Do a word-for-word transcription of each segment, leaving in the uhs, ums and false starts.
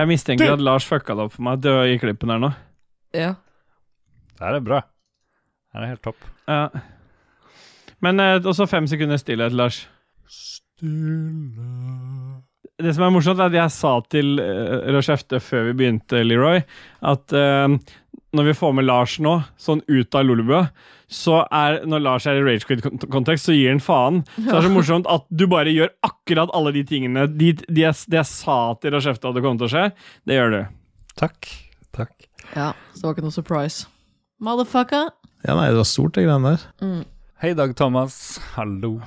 Jeg mistenker at Lars fucka det opp for meg i klippen her nå. Ja. Det er bra. Det er helt topp. Ja. Men eh, også fem sekunder stillhet, Lars. Stille. Det som er morsomt er at jeg sa til uh, Rochefte før vi begynte, Leroy, at uh, når vi får med Lars nå, sånn ut av Lolebua, så er, når Lars er i Ragequit-kontekst, så gir han faen. Så det er så morsomt at du bare gjør akkurat alle de tingene, de, de jeg, det jeg sa til Rochefte hadde kommet til å skje, det gjør du. Takk, takk. Ja, så det var ikke noe surprise. Motherfucker! Ja, nei, det var stort det greiene der. Mm. Hei Dag Thomas, hallo.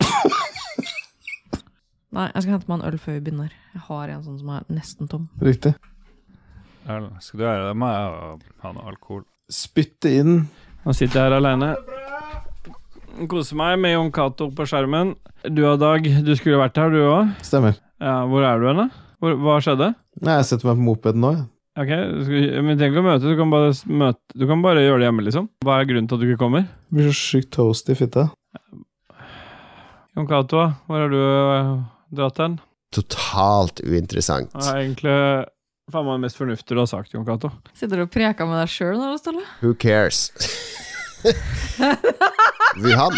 Nei, jeg skal hente meg en øl før vi begynner. Jeg har en sånn som er nesten tom. Riktig. Øl, skal du gjøre det? Må jeg ha noe alkohol? Spytte inn. Nå sitter jeg her alene. Koser meg med Jon Cato på skjermen. Du og Dag, du skulle vært her, du også? Stemmer. Ja, hvor er du henne? Hvor, hva skjedde? Nei, jeg setter meg på mopeden nå, ja. Ok, du skal, men tenk å møte, du kan, bare møte, du kan bare gjøre det hjemme, liksom. Hva er grunnen til at du ikke kommer? Det blir så sykt toast i fitte. Jon Cato, hvor har du uh, dratt den? Totalt uinteressant. Det er egentlig faen meg det mest fornuftige du har sagt, Jon Cato. Sitter du og preker med deg selv når du står der? Who cares? Wuhan.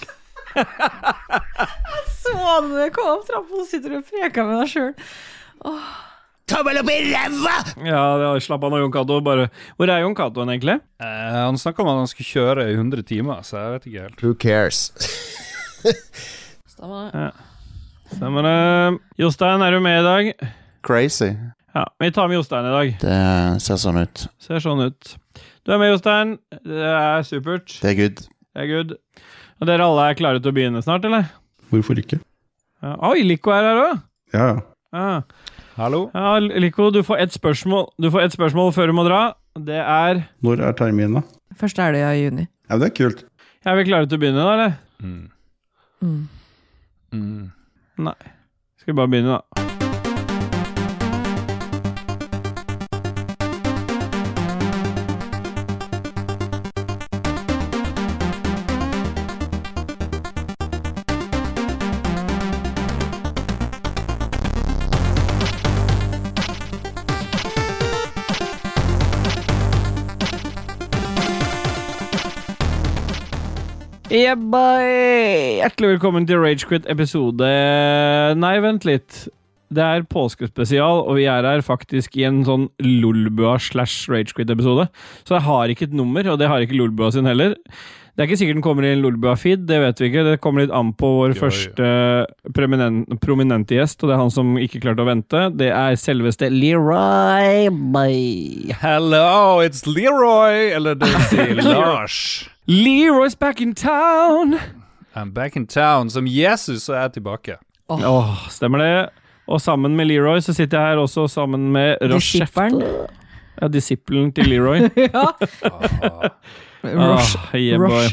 Jeg så det når jeg kom opp trappen, så sitter du og preker med deg selv. Åh. Tommel opp i ræva! Ja, det har slapp av nå, Jon Cato. Bare, hvor er Jon Cato egentlig? Eh, han snakket om at han skulle kjøre i hundre timer, så jeg vet ikke helt. Who cares? Stemmer det. Ja. Stemmer det. Jostein, er du med i dag? Crazy. Ja, vi tar med Jostein i dag. Det ser sånn ut. Ser sånn ut. Du er med, Jostein. Det er supert. Det er good. Det er good. Og dere alle er klare til å begynne snart, eller? Hvorfor ikke? Ja. Oi, Lico er her også. Ja, ja. Ja. Hallo? Ja, Lico, du får et spørsmål. Du får et spørsmål før du må dra. Det er... Når er terminen da? Første er det i juni. Ja, det er kult. Er vi klare til å begynne da, eller? Mm. Mm. Mm. Nei. Skal vi bare begynne da. Yeah, bye. Hjertelig velkommen til Ragequit episode... Nei, vent litt. Det er påskespesial, og vi er her faktisk i en sånn Lolbua slash Ragequit episode. Så jeg har ikke et nummer, og det har ikke Lolbua sin heller. Det er ikke sikkert den kommer i en Lolbua-feed, det vet vi ikke. Det kommer litt an på vår jo, første prominent, prominente gjest, og det er han som ikke klarte å vente. Det er selveste Leroy. Bye. Hello, it's Leroy! Eller det vil si Lars. Leroy's back in town! I'm back in town. Som Jesus så er jeg tilbake. Åh, oh. oh, stemmer det. Og sammen med Leroy så sitter jeg her også sammen med Rochefte. Ja, disippelen til Leroy. Ja. Ah. Roche. Ah, yeah, Roche.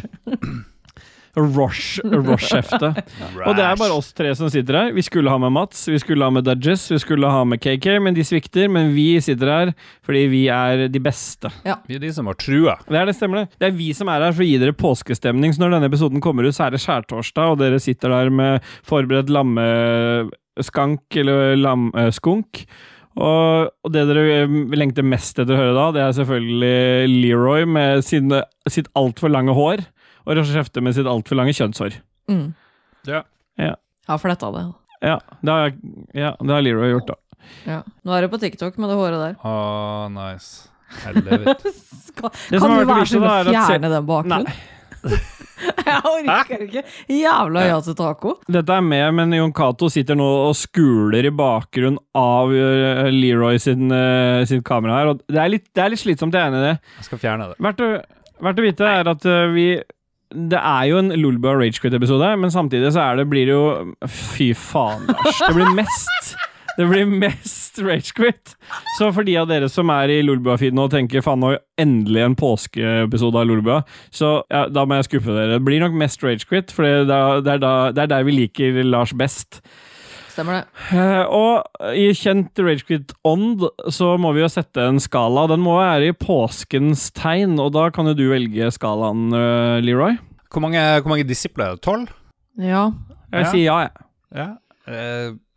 Roche. Rochefte. Og det er bare oss tre som sitter her. Vi skulle ha med Mats, vi skulle ha med Dudges, vi skulle ha med K K, men de svikter. Men vi sitter her fordi vi er de beste. Ja. Vi er de som har trua. Det er det, stemmer det. Det er vi som er her for å gi dere påskestemning. Så når denne episoden kommer ut, så er det skjærtorsdag, og dere sitter der med forberedt lammeskank eller lammeskunk. Og, og det dere lengter mest etter å høre da, det er selvfølgelig Leroy med sine, sitt alt for lange hår, og Rochefte med sitt alt for lange kjønnshår. Mm. Ja. Ja. Ja, for dette det. Ja, det har, ja, det har Leroy gjort da. Ja. Nå er det på TikTok med det håret der. Ah, nice. Helvete. Skal, Det kan som har du vært være viktig sånn da å er at se- fjerne den bakgrunnen? Nei. Jeg orker ikke. Jævla jazz taco. Dette er med, men Jon Cato sitter nå og skuler i bakgrunn av uh, Leroy sin, uh, sin kamera her, og det er litt, det er litt slitsomt, jeg er enig i det. Jeg skal fjerne det. Verdt å, verdt å vite er at uh, vi det er jo en Lolbua Ragequit-episode, men samtidig så er det, blir det jo fy faen, Lars. Det blir mest Det blir mest Ragequit. Så for de av dere som er i Lolbua-feeden og tenker faen nå endelig en påskeepisode av Lolbua, så ja, da må jeg skuffe dere. Det blir nok mest Ragequit, for det er, det, er da, det er der vi liker Lars best. Stemmer det. Uh, og i kjent Ragequit-ånd så må vi jo sette en skala. Den må være i påskens tegn, og da kan jo du velge skalaen, uh, Leroy. Hvor mange, hvor mange disipler er det? tolv? Ja. Jeg Ja. sier ja, jeg. Ja. Eh,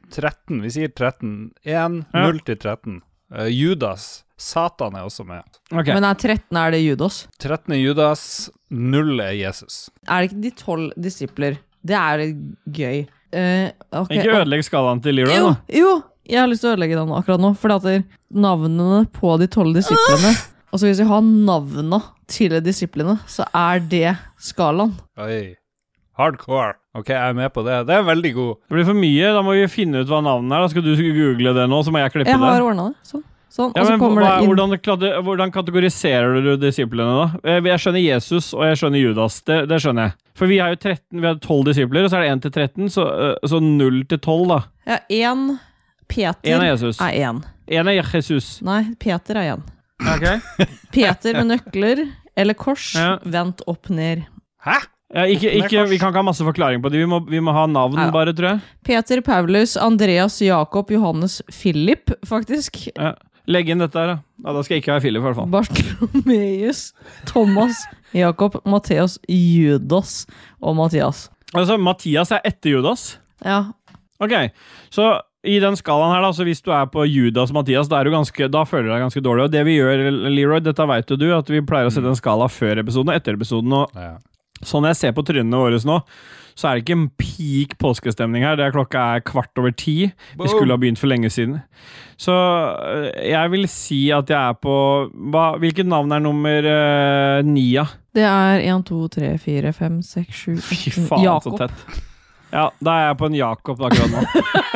tretten, vi sier tretten. en, Ja. null til tretten. Uh, Judas, Satan er også med. Ok. Men er tretten er det Judas? tretten er Judas, null er Jesus. Er det ikke de tolv disipler? Det er litt gøy. Eh, ok, Ikke og- ødelegg skalaen til Leroy, Jo, da. jo, jeg har lyst til å ødelegge den akkurat nå. Fordi at det- navnene på de tolv disiplene altså hvis vi har navnene til disiplene, så er det skalaen. Oi, hardcore. Ok, jeg er med på det. Det er veldig god. Det blir for mye, da må vi finne ut hva navnet er. Da skal du google det nå, så må jeg klippe Jeg har det. ordnet det. Sånn. sånn. Ja, Og så men kommer hva, det inn. hvordan, klad- hvordan kategoriserer du disiplene, da? Jeg jeg skjønner Jesus, og jeg skjønner Judas. Det, det skjønner jeg. For vi har jo tretten, vi har tolv disipler, og så er det én til tretten, så, så null til tolv, da. Ja, én Peter Én er Jesus. er én. Én er Jesus. Nei, Peter er én. Ok. Peter med nøkler eller kors Ja. vendt opp ned. Hæ? Ja, ikke, ikke, vi kan ikke ha masse forklaring på det. Vi må, vi må ha navn, Neida. bare, tror jeg. Peter, Paulus, Andreas, Jakob, Johannes, Philip, faktisk. Ja. Legg inn dette her, da. Ja, da skal jeg ikke være Philip, i hvert fall. Bartolomeus, Thomas, Jakob, Matteus, Judas og Mattias. Altså, Mattias er etter Judas. Ja, Ok, så i den skalaen her, da, så hvis du er på Judas og Mattias, da, er du ganske, da føler du deg ganske dårlig. Og det vi gjør, Leroy, dette vet jo du, at vi pleier å sette en skala før episoden og etter episoden. Og Ja. sånn jeg ser på trynene våre nå, så er det ikke en peak påskestemning her. Det er klokka er kvart over ti. Vi skulle ha begynt for lenge siden. Så øh, jeg vil si at jeg er på hva, hvilket navn er nummer øh, ni, ja? det er en, to, tre, fire, fem, seks, sju, Fy åtte, faen, Jakob. så tett. Ja, da er jeg på en Jakob akkurat nå.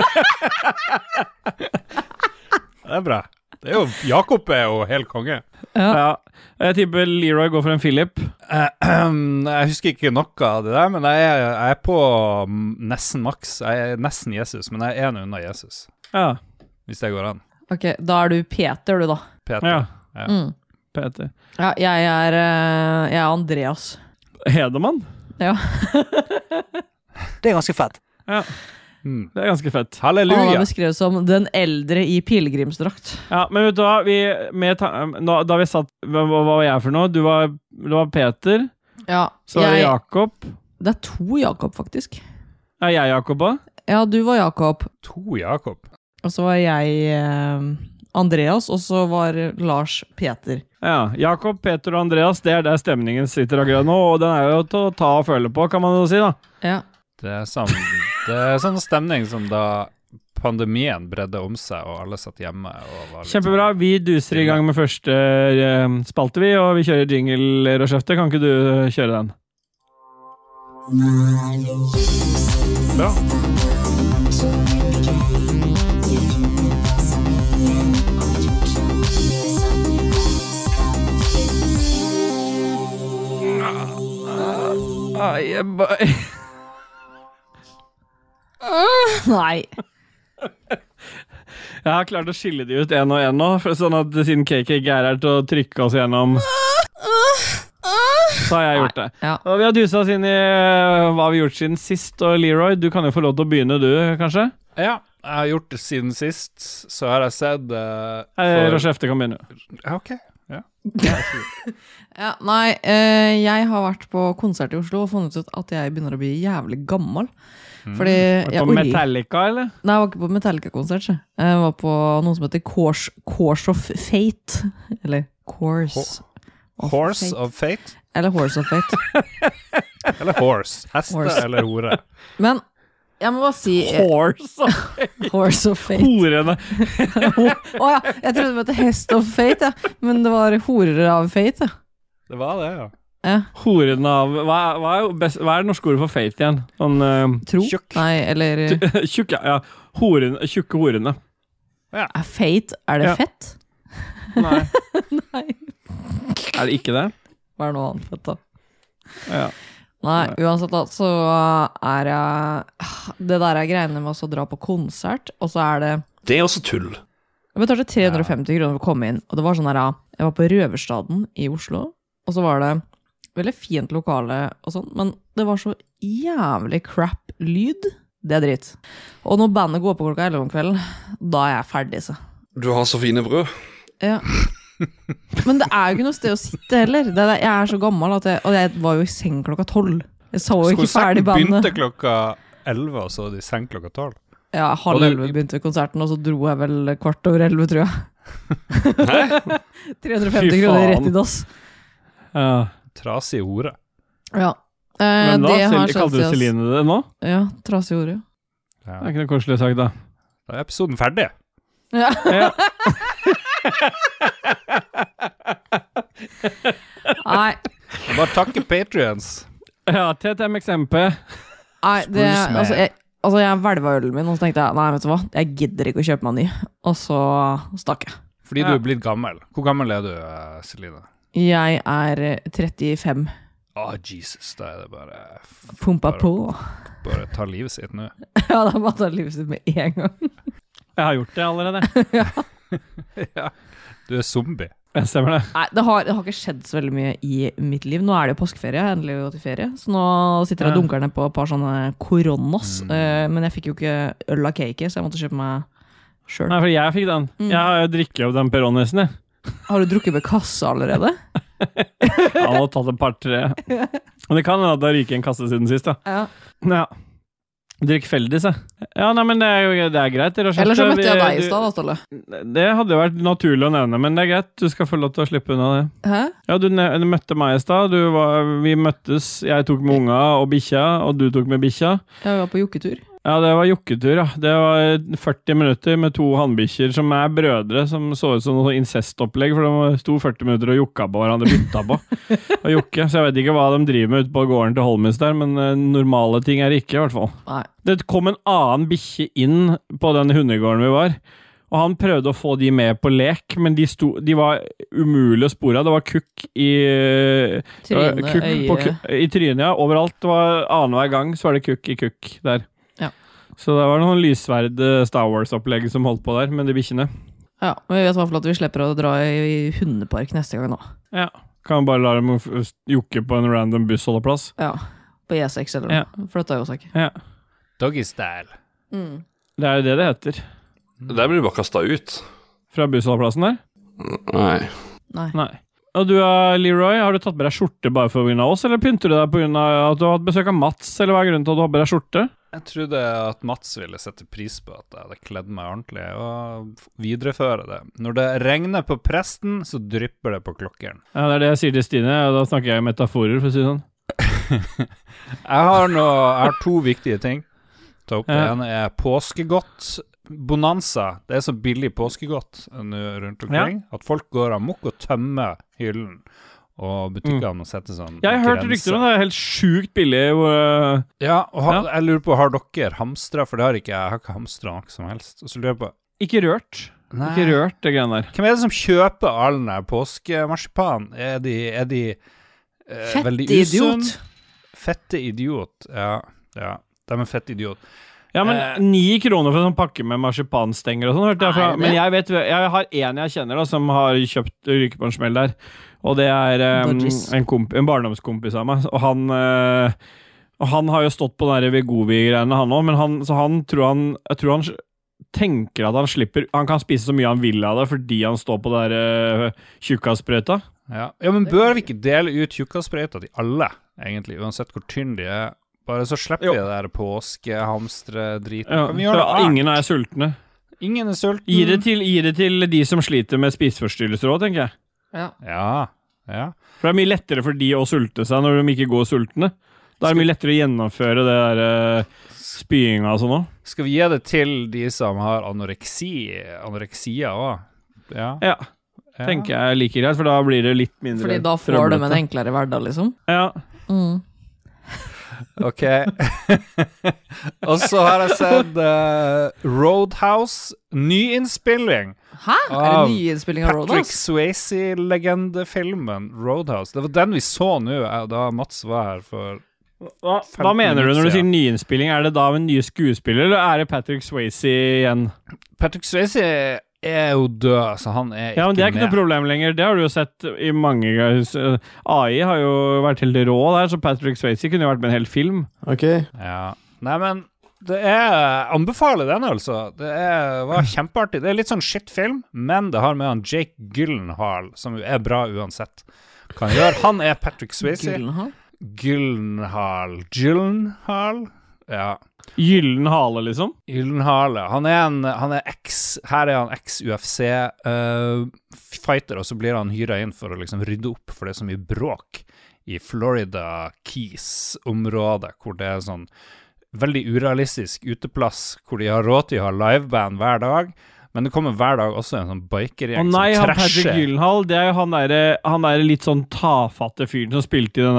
Det er bra. Det er jo, Jakob er jo helt konge. Ja. Jeg tipper Leroy går for en Philip. Eh, jeg husker ikke noe av det der, men jeg er, jeg er på mm, nesten maks. Jeg er nesten Jesus, men jeg er en unna Jesus. Ja. Hvis det går an. Ok, da er du Peter, du da. Peter. Ja. Ja. Mm. Peter. Ja, jeg er, eh, jeg er Andreas. Hedemann? Ja. Det er ganske fett. Ja, Mm. det er ganske fett. Han er Halleluja. beskrevet som den eldre i pilegrimsdrakt. Ja, men vet du hva? Vi, med ta, nå, da vi satt hva, hva var jeg for noe? Du var, du var Peter, Ja, så var det jeg, Jakob. det er to Jakob, faktisk. Er jeg Jakob òg? Ja, du var Jakob, To Jakob. og så var jeg eh, Andreas, og så var Lars Peter. Ja. Jakob, Peter og Andreas, det er der stemningen sitter akkurat nå, og den er jo til å ta og føle på, kan man jo si, da. Ja. Det er sånn, det er sånn stemning som da pandemien bredde om seg, og alle satt hjemme. Og var litt Kjempebra. Vi duser i gang med første eh, spalte, vi, og vi kjører jingle, Rochefte. Kan ikke du eh, kjøre den? Bra. Ai, boy. Nei. Jeg har klart å skille de ut en og en nå, for sånn at siden K K ikke er her til å trykke oss gjennom, så har jeg gjort det. Ja. Og vi har duset oss inn i uh, hva vi har gjort siden sist, og Leroy, du kan jo få lov til å begynne du, kanskje? Ja, jeg har gjort det siden sist, så har jeg sett uh, Eh, Rochefte kan begynne. Ja, ok. Ja. Ja, nei, eh, jeg har vært på konsert i Oslo og funnet ut at jeg begynner å bli jævlig gammel. Fordi Var jeg det på orker- Metallica, eller? Nei, jeg var ikke på Metallica-konsert. så. Jeg var på noe som heter Course, Course of Fate. Eller Course of Horse Fate. of Fate? Eller Horse of Fate. Eller horse? Heste Horse. eller hore? Men jeg må bare si eh, Horse! Horse of Fate. Horene! Å ja, jeg trodde det var Hest of Fate, ja. Men det var horer av Fate, ja. Det var det, ja. ja. Horene av hva, er- hva, er, best, hva er det norske ordet for fate igjen? Sånn uh, Tro? Tjukk. Nei, eller Tjukk, ja. ja. Horene, tjukke horene. er Fate, er det Ja. fett? Nei. Nei. Er det ikke det? Hva er noe annet fett, da? Ja. Nei, uansett da, så er jeg det der er greiene med å dra på konsert, og så er det Det er også tull. jeg betalte tre hundre og femti kroner for å komme inn, og det var sånn der, jeg var på Røverstaden i Oslo, og så var det veldig fint lokale og sånn, men det var så jævlig crap lyd, det er dritt. Og når bandet går på klokka elleve om kvelden, da er jeg ferdig, så. Du har så fine brød. Ja. Men det er jo ikke noe sted å sitte heller. Det er, jeg er så gammel, at jeg, og jeg var jo i seng klokka tolv. Jeg så jo ikke ferdig Konserten begynte bandet. klokka elleve, og så var de i seng klokka tolv. Ja, halv elleve begynte konserten, og så dro jeg vel kvart over elleve, tror jeg. tre hundre og femti kroner rett i dass. Ja. Trasig hore. Ja. Eh, Men da, det har Cel- kalte du skjedd siden- Celine det nå? Ja, trasig ord, ja. Ja. Det er ikke noe koselig sagt, da. Da er episoden ferdig. Ja. Ja. Nei, Jeg bare takke Patreons. Ja, T T M X M P. nei det, Spruce med. altså, jeg, altså jeg hvelva ølen min, og så tenkte jeg, nei, vet du hva, jeg gidder ikke å kjøpe meg en ny. Og så stakk jeg. Fordi Ja. du er blitt gammel. Hvor gammel er du, eh, Celine? Jeg er trettifem. Å, Jesus, da er det bare Pumpa bare, på. Bare ta livet sitt nå. Ja, det er bare å ta livet sitt med en gang. Jeg har gjort det allerede. Ja. Du er zombie. Det stemmer det. Nei, det har, det har ikke skjedd så veldig mye i mitt liv. Nå er det jo påskeferie, jeg har endelig gått i ferie. Så nå sitter jeg og Ja. dunker ned på et par sånne koronos. Mm. eh, men jeg fikk jo ikke øl av cake, så jeg måtte kjøpe meg sjøl. Nei, for jeg fikk den. Mm. Jeg har jo drikket opp den Peronisen, jeg. Har du drukket med kasse allerede? Han har tatt et par-tre. Men det kan hende at det har ryket en kasse siden sist, da. Ja. Ja. Drikk Feldis, jeg. Ja, nei, men det er jo det er greit. rett og slett. Eller så møtte jeg Vi- deg i du- stad, da, Ståle. Det hadde jo vært naturlig å nevne, men det er greit. Du skal få lov til å slippe unna det. Hæ? Ja, du, ne- du møtte meg i stad. Du var- Vi møttes. Jeg tok med unga og bikkja, og du tok med bikkja. Jeg var på jokketur. Ja, det var jokketur, ja. Det var førti minutter med to hannbikkjer som er brødre, som så ut som noe incestopplegg, for de sto førti minutter og jokka på hverandre, bytta på og jokke. Så jeg vet ikke hva de driver med ute på gården til Holmis der, men eh, normale ting er det ikke, i hvert fall. Nei. Det kom en annen bikkje inn på den hundegården vi var, og han prøvde å få de med på lek, men de, sto, de var umulig å spore av. Det var kukk i det var Tryne, kukk på øye. ku- I trynet, ja. Overalt. Det var annenhver gang så var det kukk i kukk der. Ja. Så det var noen lysverd eh, Star Wars-opplegg som holdt på der, med de bikkjene. Ja, men vi vet i hvert fall at vi slipper å dra i hundepark neste gang nå. Ja. Kan bare la dem f- jokke på en random bussholdeplass. Ja, på E seks eller noe. Ja. Flytta jo seg. Ja. Doggy style. Mm. Det er jo det det heter. Der blir du bare kastet ut. Fra bussholdeplassen der. Nei. Nei. Nei. Og du, eh, Leroy, har du tatt med deg skjorte bare for å vinne oss, eller pynter du deg på grunn av at du har hatt besøk av Mats, eller hva er grunnen til at du har med deg skjorte? Jeg trodde at Mats ville sette pris på at jeg hadde kledd meg ordentlig, og videreføre det. Når det regner på presten, så drypper det på klokkeren. Ja, det er det jeg sier til Stine, og da snakker jeg i metaforer, for å si det sånn. Jeg har, nå, jeg har to viktige ting. Ta opp. Det Ja. ene er påskegodt. Bonanza. Det er så billig påskegodt nå rundt omkring at folk går amok og tømmer hyllen. Og butikkene må sette sånn Jeg har hørt rykter om det, det er helt sjukt billig. Hvor, eh, Ja, og har, Ja. jeg lurer på, har dere hamstra? For det har ikke jeg. Jeg har ikke hamstra noe som helst. Og så lurer jeg på ikke rørt. Ikke rørt, det greiene der. Hvem er det som kjøper all den der påskemarsipan? Er de, er de eh, Fett veldig idiot. usunn? Fette idiot. Ja, ja. De er fett idiot. Ja, men Eh. ni kroner for en sånn pakke med marsipanstenger og sånn, hørte jeg fra. Er det det? Men jeg vet, jeg har en jeg kjenner da, som har kjøpt ryke på en smell der. Og det er um, Dodges. en, komp en barndomskompis av meg. Og han, eh, og han har jo stått på den der Vegovi-greiene, han òg, men han, så han tror han Jeg tror han tenker at han slipper Han kan spise så mye han vil av det fordi han står på den der uh, tjukkasprøyta. Ja. ja, men bør vi ikke dele ut tjukkasprøyta til alle, egentlig, uansett hvor tynn de er? Bare så slipper Jo. vi det der påskehamstre-driten. Ja, Kan vi gjøre så noe annet? ingen er sultne. Ingen er sulten. Gi det, til, gi det til de som sliter med spiseforstyrrelser òg, tenker jeg. Ja. Ja, ja. For det er mye lettere for de å sulte seg når de ikke går sultne. Da er det mye lettere å gjennomføre det der uh, spyinga og sånn òg. Skal vi gi det til de som har anoreksi? Anoreksia òg? Ja. Ja, ja. tenker jeg er like greit, for da blir det litt mindre Fordi da får de en enklere hverdag, liksom. Ja. Mm. Ok. Og så har jeg sett eh, Roadhouse, nyinnspilling. Hæ? Er det Av nyinnspilling av Patrick Roadhouse? Swayze-legendefilmen Roadhouse. Det var den vi så nå, eh, da Mats var her for Hva, hva femten mener du når du minutter sier siden. nyinnspilling? Er det da av en ny skuespiller, eller er det Patrick Swayze igjen? Patrick Swayze er jo død, så han er Ja, men ikke Det er ikke med. noe problem lenger. Det har du jo sett i mange ganger. A I har jo vært helt rå der, så Patrick Swayze kunne jo vært med en hel film. Ok. Ja. Nei, men det er Anbefaler den, altså. Det er, var kjempeartig. Det er litt sånn shitfilm, men det har med han Jake Gyllenhaal, som jo er bra uansett. Kan gjøre. Han er Patrick Swayze. Gyllenhaal? Gyllenhaal Gyllenhaal? Ja. Gyllen hale, liksom? Gyllenhale. Han er en han er eks, her er han eks-U F C-fighter, uh, og så blir han hyret inn for å liksom rydde opp, for det er så mye bråk i Florida Keys-området, hvor det er sånn veldig urealistisk uteplass, hvor de har råd til å ha liveband hver dag, men det kommer hver dag også en sånn bikergjeng Å nei, som han Patrick trasher. Gyllenhaal, det er jo han der, han der litt sånn tafatte fyren som spilte i den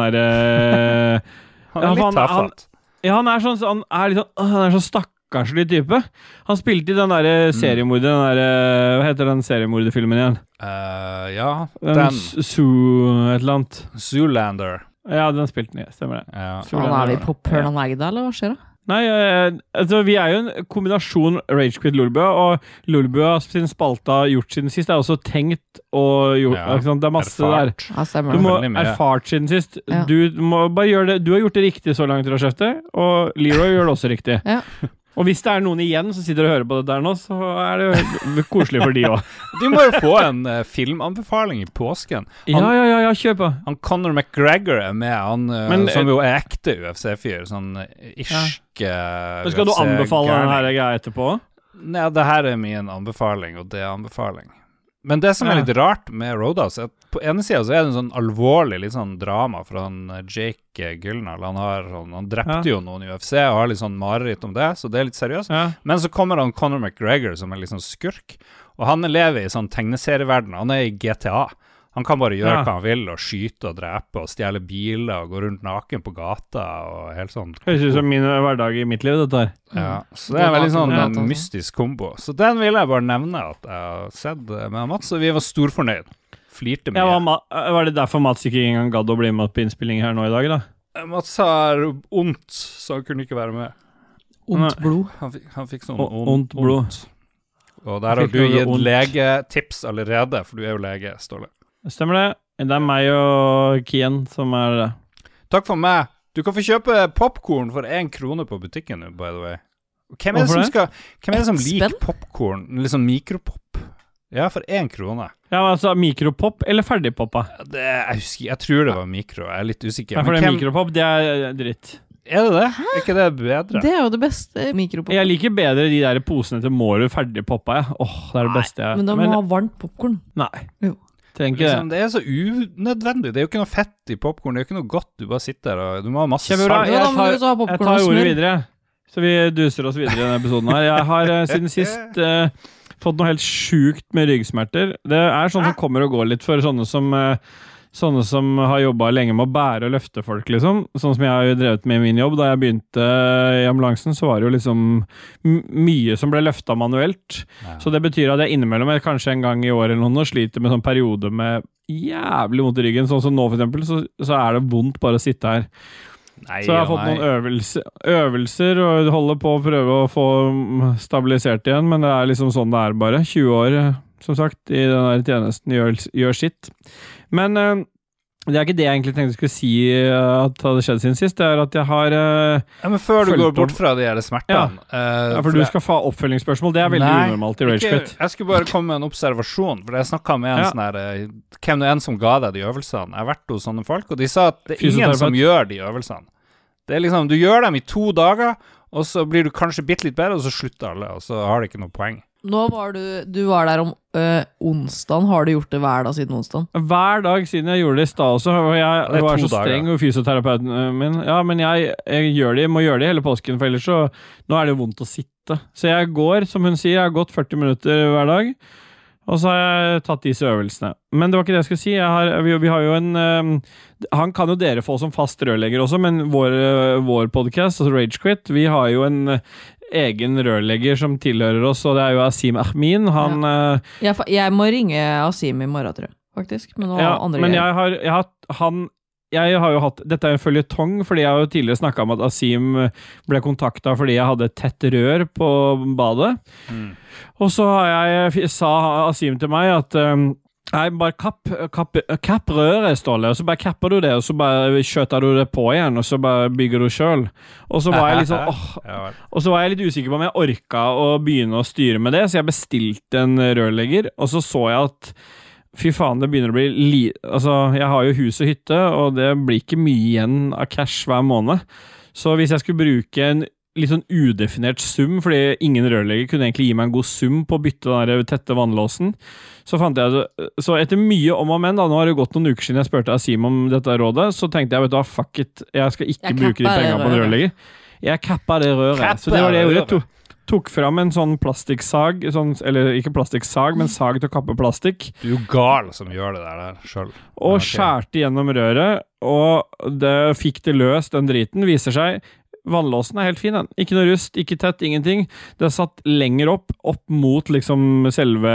der Han er Ja, litt han- tafatt. Ja, han er sånn, han er litt sånn, åh, han er så stakkarslig type. Han spilte i den der seriemordet, den der, hva heter den seriemorderfilmen igjen? Uh, ja, Den, den Zoo, et eller annet. Zoolander. Ja, den spilte den i, stemmer det. Ja. Han er vi på Pørn og Egda, eller hva skjer da? Nei, eh, altså vi er jo en kombinasjon Ragequit Lolbua, og Lolbua sin spalte har gjort siden sist, er også tenkt og gjort, Ja, ikke sant? Det er masse erfart. Ja, stemmer der. Du det. må Veldig mye. erfart siden sist. Ja. Du må bare gjøre det. Du har gjort det riktig så langt, Rashefte, og Leroy gjør det også riktig. Ja. Og hvis det er noen igjen som sitter og hører på det der nå, så er det jo koselig for de også. De må jo få en uh, filmanbefaling i påsken. Ja, ja, ja, ja, kjør på. Han Conor McGregor er med, han uh, Men, som jo er ekte U F C-fyr, sånn uh, irsk Men skal du anbefale denne her greia etterpå? Nei, det her er min anbefaling, og det er anbefaling. Men det som er Ja. litt rart med Roadhouse, er at på ene siden så er det en sånn alvorlig litt sånn drama fra han uh, Jake Gyllenhaal. Han, har, sånn, han drepte Ja. jo noen i U F C og har litt sånn mareritt om det, så det er litt seriøst. Ja. Men så kommer han Conor McGregor som er litt sånn skurk, og han lever i sånn tegneserieverden. Han er i G T A. Han kan bare gjøre Ja. hva han vil, og skyte og drepe og stjele biler og gå rundt naken på gata og helt sånn. Høres ut som min hverdag i mitt liv, dette her. Ja, så det er en veldig sånn Ja. en mystisk kombo. Så den vil jeg bare nevne at jeg har sett eh, med Mats, og vi var storfornøyd. Flirte mye. Ja, var, Ma var det derfor Mats ikke engang gadd å bli med på innspilling her nå i dag, da? Mats har ondt, så han kunne ikke være med. Ondt blod. Han fikk, han fikk sånn O- on- ondt blod. ondt. Og der har Fikk du noe gitt ondt. legetips allerede, for du er jo lege, Ståle. Stemmer det? Det er meg og Kian som er det. Takk for meg. Du kan få kjøpe popcorn for én krone på butikken nå, by the way. Hvem er det Hvorfor som, det? skal, hvem er det som Ett liker spenn? popcorn? Litt sånn mikropop. Ja, for én krone. Ja, men altså mikropop eller ferdigpoppa? Ja, Det, jeg, husker, jeg tror det var mikro, jeg er litt usikker. Ja, for Men det hvem, mikropop, det er dritt. er det det? Er ikke det bedre? Det er jo det beste mikropop. Jeg liker bedre de der posene til Mårud ferdigpoppa, jeg. Åh, det er det Nei, beste jeg Men de må ha varmt popcorn. Nei. Jo. Trenger ikke Liksom, det. det er så unødvendig. Det er jo ikke noe fett i popcorn. Det er jo ikke noe godt. Du bare sitter der og Du må ha masse Kjempebra. salt. Ja, da Jeg må tar, du så ha jeg popcorn tar og ordet smør. videre. Så vi duser oss videre i denne episoden her. Jeg har eh, siden sist eh, fått noe helt sjukt med ryggsmerter. Det er sånn som kommer og går litt for sånne som eh, Sånne som har jobba lenge med å bære og løfte folk, liksom. Sånn som jeg har jo drevet med i min jobb. Da jeg begynte i ambulansen, så var det jo liksom m mye som ble løfta manuelt. Ja. Så det betyr at jeg innimellom, kanskje en gang i året eller noe, sliter med sånn periode med jævlig vondt i ryggen. Sånn som nå, for eksempel, så, så er det vondt bare å sitte her. Nei, Så jeg har og fått nei. noen øvelser, øvelser og holder på å prøve å få mm, stabilisert igjen, men det er liksom sånn det er bare. tjue år, som sagt, i den der tjenesten gjør, gjør sitt. Men øh, det er ikke det jeg egentlig tenkte jeg skulle si øh, at hadde skjedd siden sist, det er at jeg har øh, Ja, men før du Følg går på- bort fra de her smertene eh, ja, For du skal få oppfølgingsspørsmål, det er veldig Nei, unormalt i ikke- Ragequit. Jeg skulle bare komme med en observasjon, for jeg snakka med en Ja. sånn her eh, hvem det er en som ga deg de øvelsene. Jeg har vært hos sånne folk, og de sa at det er ingen Fysioterapeut. som gjør de øvelsene. Det er liksom, Du gjør dem i to dager, og så blir du kanskje bitte litt bedre, og så slutter alle, og så har det ikke noe poeng. Nå var du Du var der om øh, onsdagen. Har du gjort det hver dag siden onsdagen? Hver dag siden jeg gjorde det i stad også, og jeg, det er jeg var to så streng dager. med fysioterapeuten min. Ja, men jeg, jeg gjør det, må gjøre det hele påsken, for ellers så Nå er det jo vondt å sitte. Så jeg går, som hun sier, jeg har gått førti minutter hver dag. Og så har jeg tatt disse øvelsene. Men det var ikke det jeg skulle si. Jeg har, vi, vi har jo en um, Han kan jo dere få som fast rørlegger også, men vår, uh, vår podcast, altså Ragequit, vi har jo en uh, egen rørlegger som tilhører oss, og det er jo Asim Ahmin. Han uh, Jeg, fa- jeg må ringe Asim i morgen, tror jeg. Faktisk. Men, noe Ja, andre men greier. jeg har, jeg har han jeg har jo hatt, Dette er en føljetong, fordi jeg har jo tidligere snakket om at Asim ble kontaktet fordi jeg hadde et tett rør på badet. Og så har jeg, sa Asim til meg at um, nei, bare kapp, kapp, kapp røret, Ståle, og så bare kapper du det, og så bare skjøter du det på igjen, og så bare bygger du selv. Og så var jeg litt sånn, åh, Ja, vel. og så var jeg litt usikker på om jeg orka å begynne å styre med det, så jeg bestilte en rørlegger, og så så jeg at fy faen, det begynner å bli li... Altså, jeg har jo hus og hytte, og det blir ikke mye igjen av cash hver måned. Så hvis jeg skulle bruke en litt sånn udefinert sum, fordi ingen rørlegger kunne egentlig gi meg en god sum på å bytte den der tette vannlåsen. Så fant jeg det, så etter mye om og men, da, nå har det gått noen uker siden jeg spurte Asim om dette rådet, så tenkte jeg, vet du hva, fuck it, jeg skal ikke Jeg bruke de kappa det pengene på en røret. rørlegger. Jeg kappa det røret. Kappa så det var det jeg gjorde. røret. To, tok fram en sånn plastikksag, sånn, eller ikke plastikksag, men sag til å kappe plastikk, Du er jo gal som gjør det der, der selv. og Ok. skjærte gjennom røret, og det fikk det løst, den driten. Viser seg, vannlåsen er helt fin, den. Ikke noe rust, ikke tett, ingenting. Det er satt lenger opp, opp mot liksom selve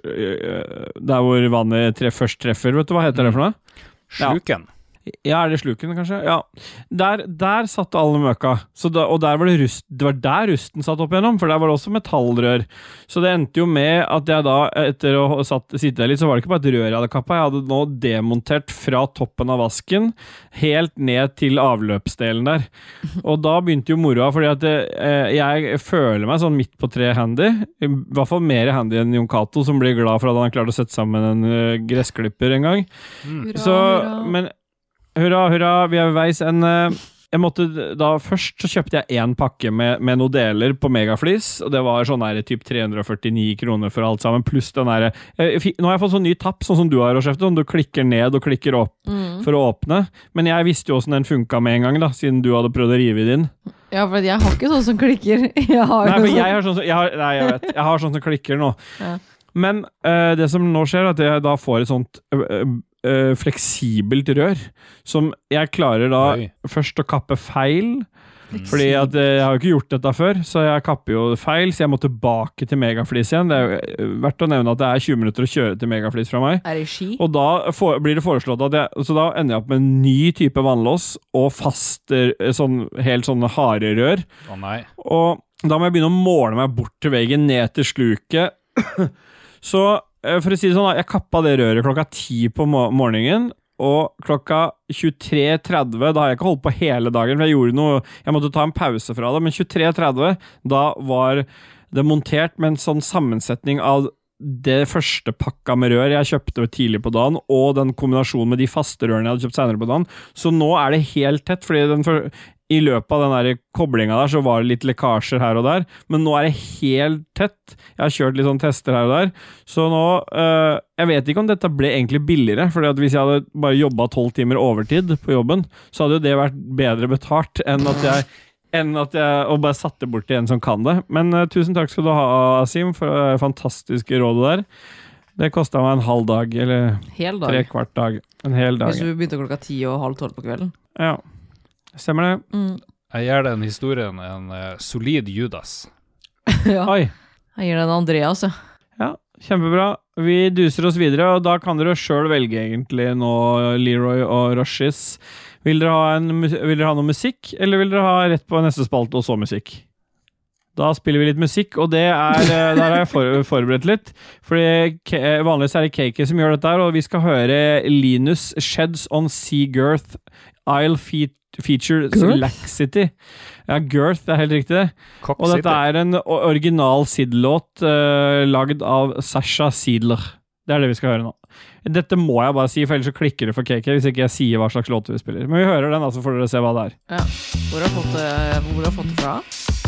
øh, der hvor vannet tre, først treffer. Vet du hva heter det for noe? Sluken. Ja, er det sluken, kanskje? Ja. Der, der satt alle møka. Så da, og der var det rust. Det var der rusten satt opp igjennom, for der var det også metallrør. Så det endte jo med at jeg da, etter å ha satt, sitte der litt, så var det ikke bare et rør jeg hadde kappet. Jeg hadde nå demontert fra toppen av vasken, helt ned til avløpsdelen der. Og da begynte jo moroa, fordi at eh, jeg føler meg sånn midt på tre handy. I hvert fall mer handy enn Jon Cato, som blir glad for at han har klart å sette sammen en uh, gressklipper en gang. Hurra, Så, hurra. men hurra, hurra, vi er ved veis en uh, jeg måtte da først så kjøpte jeg en pakke med, med noen deler på Megaflis, og det var sånn der typ tre hundre og førtini kroner for alt sammen, pluss den der jeg fikk, nå har jeg fått sånn ny tapp, sånn som du har, Rochefte, sånn du klikker ned og klikker opp Mm. for å åpne, men jeg visste jo hvordan den funket med en gang da, siden du hadde prøvd å rive i din. Ja, for jeg har ikke sånn som klikker. Jeg har Nei, jo for sånn. jeg har sånn som, jeg har, nei, jeg vet, jeg har sånn som klikker nå. Ja. Men uh, det som nå skjer er at jeg da får et sånt uh, uh, fleksibelt rør, som jeg klarer da Oi. først å kappe feil, Mm. fordi at uh, jeg har jo ikke gjort dette før, så jeg kapper jo feil, så jeg må tilbake til Megaflis igjen. Det er jo uh, verdt å nevne at det er tjue minutter å kjøre til Megaflis fra meg. Er det ski? Og da får, blir det foreslått at jeg, så da ender jeg opp med en ny type vannlås, og fast, uh, sånn, helt sånne harde rør. Å nei. Og da må jeg begynne å måle meg bort til veggen, ned til sluket. Så eh, for å si det sånn, da, jeg kappa det røret klokka ti på mo- morgenen, og klokka tjuetre tretti, da har jeg ikke holdt på hele dagen, for jeg gjorde noe, jeg måtte ta en pause fra det, men tjuetre tretti, da var det montert med en sånn sammensetning av det første pakka med rør jeg kjøpte tidlig på dagen, og den kombinasjonen med de faste rørene jeg hadde kjøpt senere på dagen, så nå er det helt tett, fordi den for, i løpet av den der koblinga der, så var det litt lekkasjer her og der, men nå er det helt tett. Jeg har kjørt litt sånn tester her og der, så nå, øh, jeg vet ikke om dette ble egentlig billigere, fordi at hvis jeg hadde bare jobbet tolv timer overtid på jobben, så hadde jo det vært bedre betalt enn at jeg enn at jeg og bare satte bort til en som kan det. Men uh, tusen takk skal du ha, Asim, for det uh, fantastiske rådet der. Det kostet meg en halv dag, eller Hel tre dag. kvart dag. En hel dag. Hvis du begynte klokka ti og halv tolv på kvelden. Ja, stemmer det. Mm. Jeg gir den historien en uh, solid Judas. Ja. Oi, Jeg gir den Andreas, ja. ja, kjempebra. Vi duser oss videre, og da kan dere selv velge egentlig nå, Leroy og Roshis. Vil dere, ha en, mus- vil dere ha noe musikk, eller vil dere ha rett på neste spalte og så musikk? Da spiller vi litt musikk, og det er, eh, der har jeg for, forberedt litt, fordi K- vanligvis er det K K som gjør dette her, og vi skal høre Linus Sheds on Sea Girth, I'll fe feature Girth? Laxity. Ja, Girth, det er helt riktig det. Cock Og dette City. er en o- original Sid-låt uh, lagd av Sasha Siedler. Det er det vi skal høre nå. Dette må jeg bare si, for ellers så klikker det for K K hvis ikke jeg sier hva slags låt vi spiller. Men vi hører den, altså får dere se hva det er. Ja. Hvor har du fått det, hvor har du fått det fra?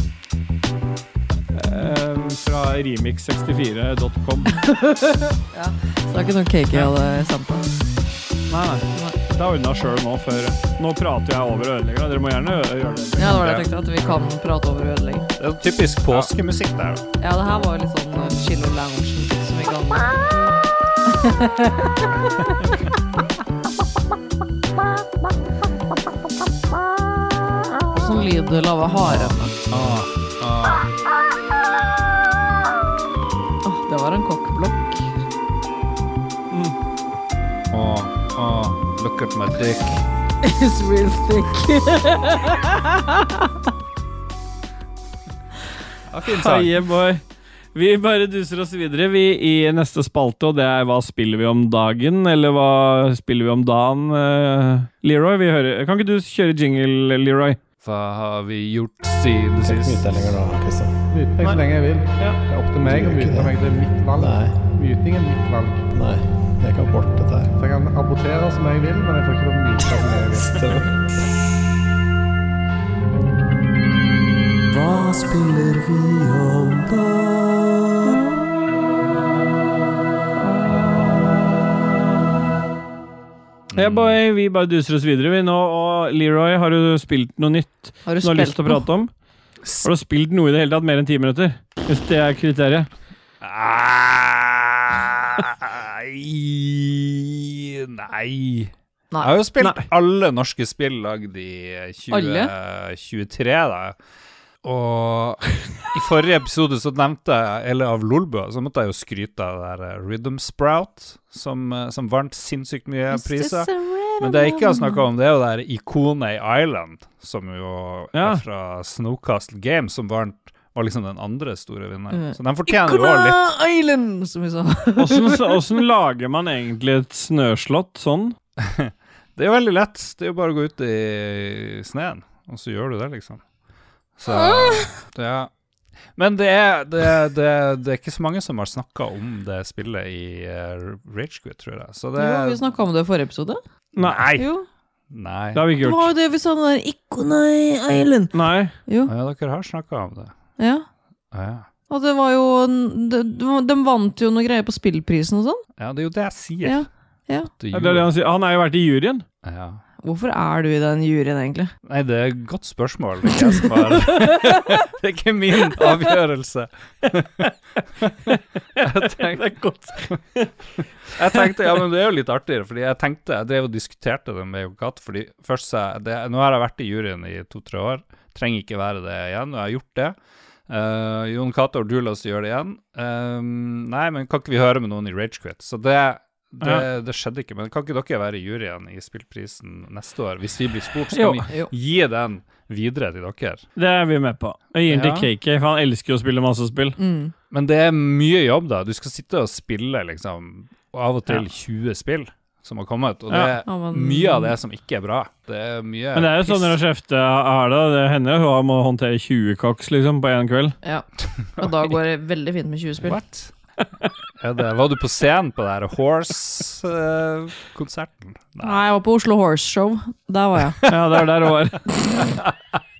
Eh, fra remix sekstifire punktum com. Ja. Så det er ikke noe cake jeg hadde sendt deg. Nei, nei. Det er ordnet selv nå før. Nå prater jeg over og ødelegger. Dere må gjerne gjøre det. Ja, det var det jeg tenkte, at vi kan prate over og ødelegge. Det er jo typisk påskemusikk der. da. Ja, det her var jo litt sånn uh, chill og lounge-musikk som vi kan... Sånn lyd laver harene. Ah, ah. Åh, det var en kokkblokk. Oh, oh, look at my dick. It's real thick. Ja, fin sang. Hei, boy. Vi bare duser oss videre vi i neste spalte, og det er hva spiller vi om dagen, eller hva spiller vi om dagen, uh, Leroy? Vi hører. Kan ikke du kjøre jingle, Leroy? Hva har vi gjort siden Det er ikke sist? mye lenger nå, Kristian. Myte meg så lenge jeg vil. Ja. Det er opp til meg å Du gjør ikke myte det. meg. Det er mitt valg. Nei, Myting er mitt valg. nei, jeg kan bort dette her. Så jeg kan abortere som jeg vil, men jeg får ikke lov å myte som jeg vil. Stemmer. Hva spiller vi om da? Ja, boy, vi bare duser oss videre vi nå, og Leroy, har du spilt noe nytt Har du du har lyst spilt til å prate om? Har du spilt noe i det hele tatt mer enn ti minutter? Hvis det er kriteriet. Nei, nei. Nei. Jeg har jo spilt Nei. alle norske spill lagd i tjue tjuetre da. Og i forrige episode så nevnte jeg, eller av Lolbua, så måtte jeg jo skryte av det der Rhythm Sprout, som, som vant sinnssykt mye priser. Men det jeg ikke har snakket om, det er jo der Ikonei Island, som jo Ja. er fra Snowcastle Games, som vant, var liksom den andre store vinneren. Mm. Så den fortjener jo også litt. Ikona Island, som vi sa. Hvordan, hvordan lager man egentlig et snøslott sånn? Det er jo veldig lett. Det er jo bare å gå ut i sneen, og så gjør du det, liksom. Så, ja. Men det er, det, er, det, er, det er ikke så mange som har snakket om det spillet i uh, Ragequit, tror jeg. Så det, Jo, vi snakket om det i forrige episode. Nei. Jo. Nei. Det har vi ikke Det gjort. var jo det vi sa, den der Ikona Island. Nei. Jo, Ja, dere har snakket om det. ja. Ja, ja. Og det var jo, de, de vant jo noe greier på spillprisen og sånn. Ja, det er jo det jeg sier. Ja, ja. Det Ja, det er det han sier. Han har jo vært i juryen. Ja. Hvorfor er du i den juryen egentlig? Nei, det er et godt spørsmål. Det er ikke jeg som har Det er ikke min avgjørelse. Jeg tenkte, jeg tenkte, ja, men det er jo litt artigere, fordi jeg tenkte, jeg drev og diskuterte det med Kat, fordi først sa jeg, det, nå har jeg vært i juryen i to-tre år, trenger ikke være det igjen, og jeg har gjort det. Uh, Jon Cato og Dulas gjør det igjen. Um, nei, men kan ikke vi høre med noen i Ragequit? Så det Det, Ja. det skjedde ikke, men kan ikke dere være i juryen i spillprisen neste år? Hvis vi blir spurt, så Jo. kan vi Jo. gi den videre til dere. Det er vi med på. Jeg gir den Ja. til K K, for han elsker jo å spille masse spill. Mm. Men det er mye jobb da. Du skal sitte og spille liksom, av og til Ja. tjue spill som har kommet, og det Ja. er Ja, men- mye av det som ikke er bra. Det er mye Men det er jo sånn når Skjefte har det. Det hender jo hun må håndtere tjue koks liksom, på en kveld. Ja. Og da går det veldig fint med tjue spill. What? Ja, det, var du på scenen på det her Horse-konserten? Nei, jeg var på Oslo Horse Show. Der var jeg. Ja, det er der hun var.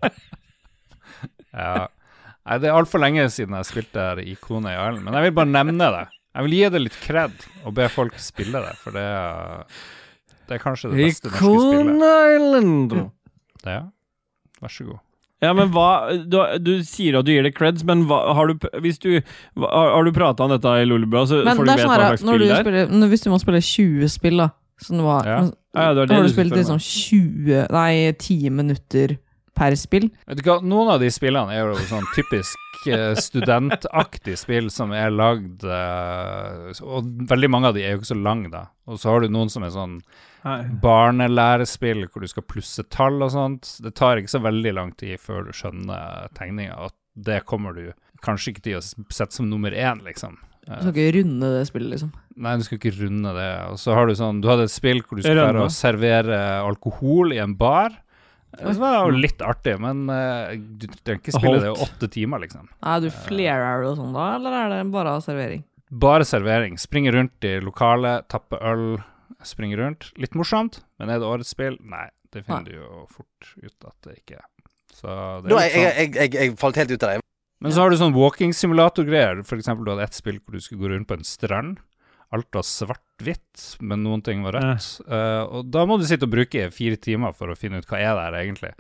Ja. Nei, det er alt for lenge siden jeg spilte her i Ikonei Island, men jeg vil bare nevne det. Jeg vil gi det litt kred og be folk spille det, for det er, det er kanskje det beste norske spillet. Icon Island. Ja, vær så god. Ja, men hva Du, du sier at du gir det creds, men hva, har du Hvis du hva, Har, har du pratet om dette i Lolbua, så Men folk det er vet sånn hva her, slags når spill du det er? spiller, når, hvis du må spille tjue spill, da, som det var, Ja. men, Ja, det var det da har du du spilt spør liksom tjue, nei, ti minutter per spill. Vet du hva, noen av de spillene er jo sånn typisk eh, studentaktig spill som er lagd, eh, og veldig mange av de er jo ikke så lange da. Og så har du noen som er sånn Nei. barnelærespill hvor du skal plusse tall og sånt. Det tar ikke så veldig lang tid før du skjønner tegninga, og det kommer du kanskje ikke til å sette som nummer én, liksom. Du skal ikke runde det spillet, liksom. Nei, du skal ikke runde det. Og så har du sånn, du hadde et spill hvor du skal Runde. klare å servere alkohol i en bar. Det var jo litt artig, men uh, du trenger ikke spille det i åtte timer, liksom. Nei, du flarer og sånn da, eller er det bare servering? Bare servering. Springe rundt i lokalet, tappe øl, springe rundt. Litt morsomt, men er det årets spill? Nei, det finner Nei. du jo fort ut at det ikke er. Så det Da, er jeg, litt sånn. jeg, jeg, jeg falt helt ut av det. Men så har du sånn walking simulator-greier. For eksempel du hadde et spill hvor du skulle gå rundt på en strand. Alt var svart-hvitt, men noen ting var rødt. Uh, og da må du sitte og bruke fire timer for å finne ut hva er det her egentlig.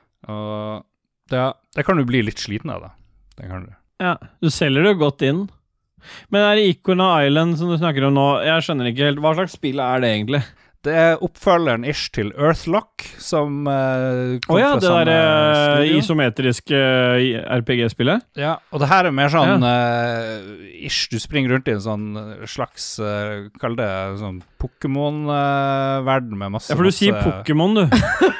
Og det, det kan du bli litt sliten av, da. Det kan du. Ja, du selger det godt inn. Men er det Icona Island som du snakker om nå? Jeg skjønner ikke helt. Hva slags spill er det egentlig? Det er oppfølgeren ish til Earthlock, som uh, kom Å ja, fra det samme der uh, studio. isometriske uh, R P G-spillet? Ja, og det her er mer sånn uh, ish, du springer rundt i en sånn slags, uh, kall det sånn Pokémon-verden uh, med masse Ja, for du masse... sier Pokémon, du.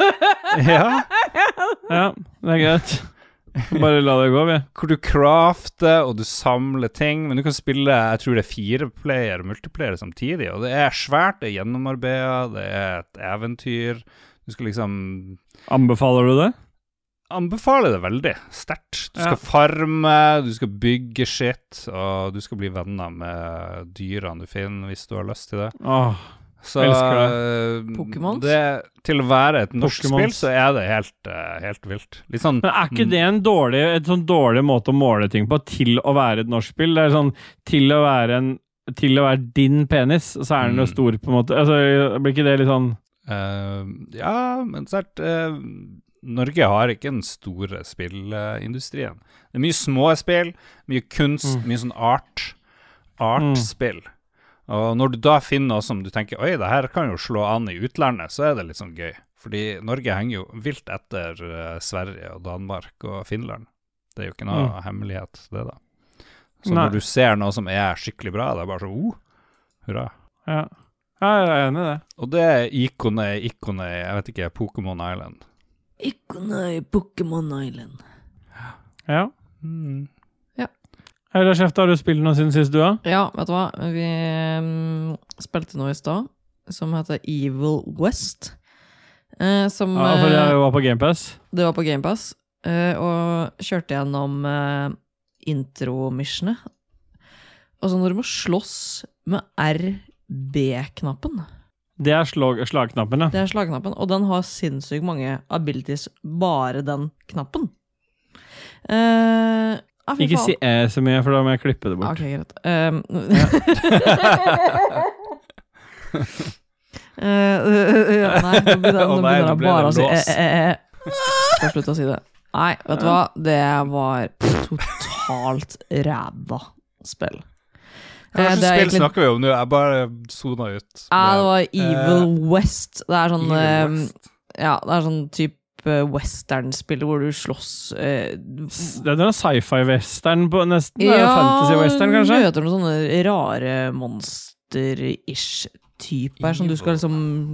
Ja. Ja, det er greit. Bare la det gå, vi. Hvor du crafter, og du samler ting, men du kan spille, jeg tror det er fire player, multiplayer samtidig, og det er svært, det er gjennomarbeidet, det er et eventyr, du skal liksom... Anbefaler du det? Anbefaler det veldig sterkt. Du skal Ja. farme, du skal bygge shit, og du skal bli venner med dyrene du finner, hvis du har lyst til det. Åh. Så Elsker Pokémon? det, til å være et norsk Pokémon. spill, så er det helt, uh, helt vilt. Litt sånn Men er ikke det en dårlig, et sånn dårlig måte å måle ting på, til å være et norsk spill? Det er sånn, til å være en til å være din penis, så er den jo Mm. stor på en måte. Altså, blir ikke det litt sånn uh, Ja, men svært uh, Norge har ikke den store spillindustrien. Det er mye små spill, mye kunst, Mm. mye sånn art artspill. Og når du da finner noe som du tenker, oi, det her kan jo slå an i utlandet, så er det litt sånn gøy. Fordi Norge henger jo vilt etter uh, Sverige og Danmark og Finland. Det er jo ikke noe Mm. hemmelighet, det da. Så Nei. når du ser noe som er skikkelig bra, det er bare sånn, oh, hurra. Ja. Ja, jeg er enig i det. Og det er ikonet, ikonet, jeg vet ikke, Pokémon Island. Ikonet i Pokémon Island. Ja. Mm. Eller Sjef, har du spilt noe siden sist du har? Ja, vet du hva? Vi um, spilte noe i stad som heter Evil West. Eh, som Ja, for det eh, var på Game Pass. det var på Game Pass. eh, og kjørte gjennom uh, intro-missionet. Altså når du må slåss med R B-knappen. Det er slag, slagknappen, ja. Det er slagknappen, og den har sinnssykt mange abilities, bare den knappen. Eh, ah, fy Ikke faen. si eh så mye, for da må jeg klippe det bort. Ok, greit. Um, Eh, ja, nei, nå begynner, Å nå nei, begynner nå jeg ble bare å det si lås. eh, eh, eh. Skal slutte å si det. Nei, vet du hva? Det var totalt ræva spill. Hva Eh, slags det er spill egentlig- snakker vi om nå? Jeg bare zona ut. Ja, det var Evil West. Det er sånn Evil eh, West. Ja, det er sånn type western-spill hvor du slåss eh, Det er en sci-fi-western på nesten. Det er fantasy-western, du kanskje? møter noen sånne rare monster-ish typer som du skal liksom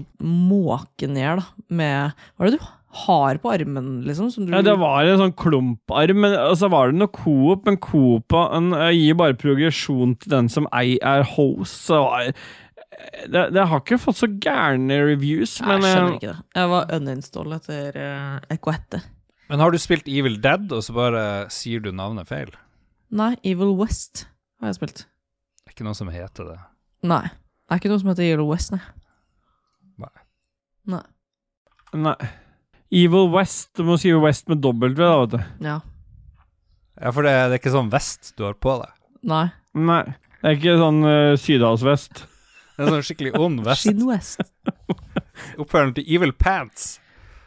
måke ned da, med hva er det du har på armen, liksom? Som du, Ja, det var en sånn klumparm, men og så var det noe coop, men coop uh, gir bare progresjon til den som ei er host, så var det, det har ikke fått så gærne reviews, Nei, men jeg skjønner eh, ikke det. Jeg var uninstall etter uh, Echo etter. Men har du spilt Evil Dead, og så bare sier du navnet feil? Nei, Evil West har jeg spilt. Det er ikke noe som heter det. Nei, det er ikke noe som heter Evil West, nei. Nei. Nei. nei. Evil West, du må skrive West med dobbelt ved, da, vet du. Ja. Ja, for det, det er ikke sånn vest du har på deg. Nei. Nei, det er ikke sånn uh, sydhavsvest. Det er sånn skikkelig ond vest. Shin West. Oppføreren til Evil Pants.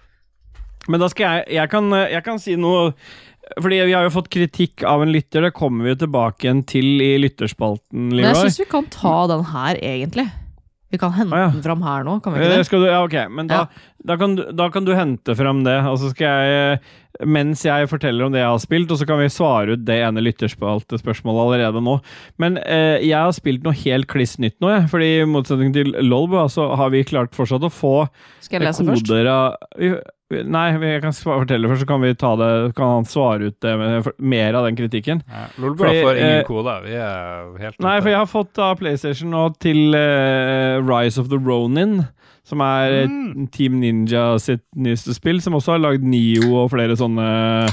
Men da skal jeg, jeg kan, jeg kan si noe, fordi vi har jo fått kritikk av en lytter, det kommer vi jo tilbake igjen til i lytterspalten, Men jeg Leroy. synes vi kan ta den her, egentlig. Vi kan hente Ah, ja. den fram her nå, kan vi Eh, ikke det? Skal du, ja, ok, men da, da, kan du, da kan du hente frem det, og så skal jeg, mens jeg forteller om det jeg har spilt, og så kan vi svare ut det ene lytterspalte spørsmålet allerede nå. Men eh, jeg har spilt noe helt kliss nytt nå, jeg, fordi i motsetning til LOLB, så har vi klart fortsatt å få Skal jeg lese først? koder av... vi- Nei, jeg kan sva- fortelle først, så kan vi ta det, kan han svare ut det med for- mer av den kritikken. Ja, Lolbua Fordi, får ingen eh, koder. Vi er helt Nei, for jeg har fått av PlayStation nå til eh, Rise of the Ronin, som er Mm. eh, Team Ninja sitt nyeste spill, som også har lagd Neo og flere sånne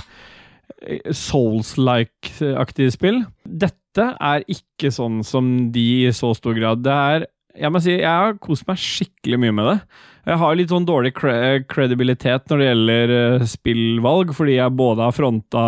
eh, Souls-like-aktige spill. Dette er ikke sånn som de i så stor grad. Det er, jeg må si, jeg har kost meg skikkelig mye med det. Jeg har litt sånn dårlig cre kredibilitet når det gjelder uh, spillvalg, fordi jeg både har fronta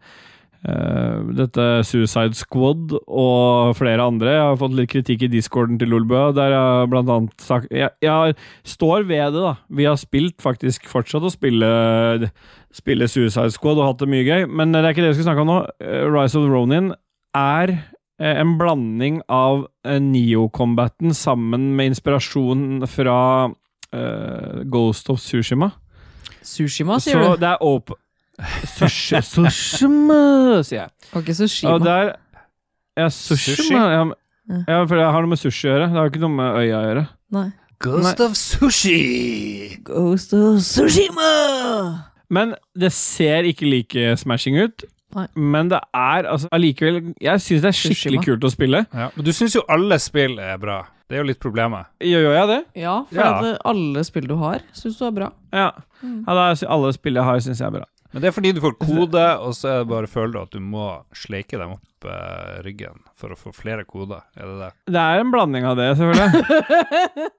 uh, dette Suicide Squad og flere andre. Jeg har fått litt kritikk i Discorden til Lolbua, der jeg blant annet sagt jeg, jeg står ved det, da. Vi har spilt faktisk fortsatt å spille, spille Suicide Squad og hatt det mye gøy, men det er ikke det vi skal snakke om nå. Uh, Rise of the Ronin er uh, en blanding av uh, Neo-combaten sammen med inspirasjon fra Uh, Ghost of Tsushima. Sushima, sier Så du? det er open Sushi, Tsushima, sier jeg. Og ikke Sushima. Og der ja, Tsushima ja, men- ja, for det har noe med sushi å gjøre. Det har ikke noe med øya å gjøre. Nei. Ghost Nei. of Sushi! Ghost of Sushima! Men det ser ikke like smashing ut. Nei. Men det er altså allikevel Jeg synes det er skikkelig Tsushima. kult å spille. Ja, men du syns jo alle spill er bra. Det er jo litt problemet. Gjør gjør jeg det? Ja, for Ja. at alle spill du har, synes du er bra. Ja. Mm. ja da, er alle spill jeg har, synes jeg er bra. Men det er fordi du får kode, og så er det bare føler du at du må sleike dem opp eh, ryggen for å få flere koder. Er det det? Det er en blanding av det, selvfølgelig.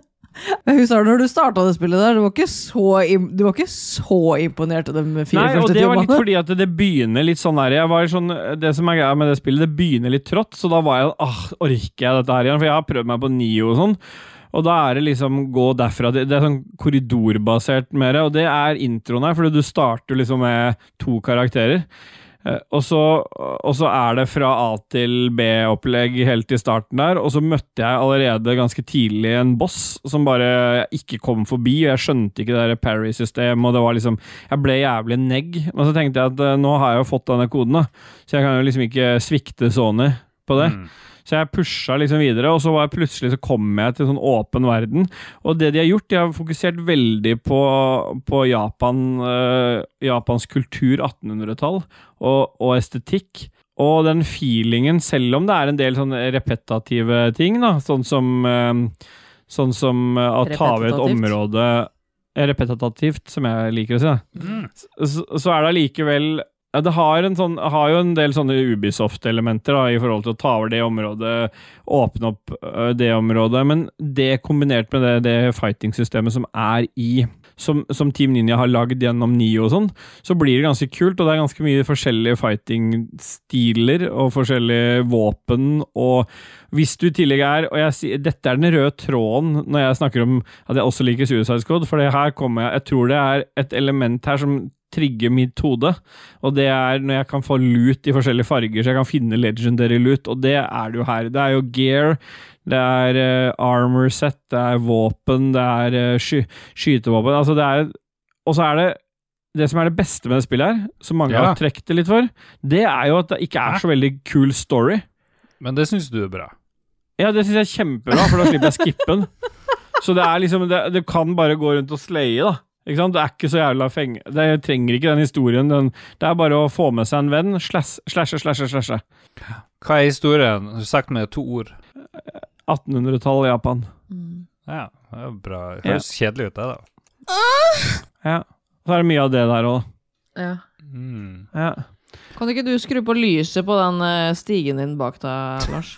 Jeg husker når du startet det spillet der, du var ikke så, im- du var ikke så imponert av de fire Nei, og første det var litt timene. fordi at det begynner litt sånn her. Jeg var sånn, det som er greia med det spillet, det begynner litt trått, så da var jeg, ah, orker jeg dette her igjen? For jeg har prøvd meg på Nio og sånn, og da er det liksom gå derfra, det, det er sånn korridorbasert mer, og det er introen her, fordi du starter liksom med to karakterer. Eh, og, så, og så er det fra A til B-opplegg helt i starten der, og så møtte jeg allerede ganske tidlig en boss som bare ikke kom forbi, og jeg skjønte ikke det der parry-systemet, og det var liksom, jeg ble jævlig negg, men så tenkte jeg at eh, nå har jeg jo fått denne koden da, så jeg kan jo liksom ikke svikte Sony på det. Mm. Så jeg pusha liksom videre, og så var jeg plutselig så kom jeg til en sånn åpen verden. Og det de har gjort, de har fokusert veldig på, på Japan, uh, Japans kultur attenhundretall og, og estetikk. Og den feelingen, selv om det er en del sånne repetative ting, da, sånn som, uh, sånn som uh, å ta ved et område repetativt, som jeg liker å si, mm. så, så er det likevel. Ja, det har, en sånn, har jo en del sånne Ubisoft-elementer da, i forhold til å ta over det området, åpne opp uh, det området, men det kombinert med det, det fighting-systemet som er i, som, som Team Ninja har lagd gjennom Nio og sånn, så blir det ganske kult, og det er ganske mye forskjellige fighting-stiler og forskjellige våpen, og hvis du i tillegg er, og jeg sier, dette er den røde tråden når jeg snakker om at jeg også liker Suicide Squad, for det her kommer jeg, jeg tror det er et element her som trigger mitt hode, og det er når jeg kan få loot i forskjellige farger, så jeg kan finne legendary loot, og det er det jo her. Det er jo gear, det er uh, armor set, det er våpen, det er uh, sky skytevåpen, altså det er, og så er det det som er det beste med det spillet her, som mange ja. har trekt det litt for, det er jo at det ikke er så veldig cool story. Men det synes du er bra. Ja, det synes jeg er kjempebra, for da slipper jeg skippen. Så det er liksom, det, det kan bare gå rundt og sleie da. Ikke sant? Det er ikke så jævla feng... Det trenger ikke den historien. Den, det er bare å få med seg en venn. Slashe, slashe, slashe, slashe. Hva er historien? Du har sagt med to ord. attenhundretall Japan. Mm. Ja, det er bra. Det høres ja. kjedelig ut det da. Ja. Så er det mye av det der også. Ja. Mm. Ja. Kan ikke du skru på lyset på den stigen din bak deg, Lars?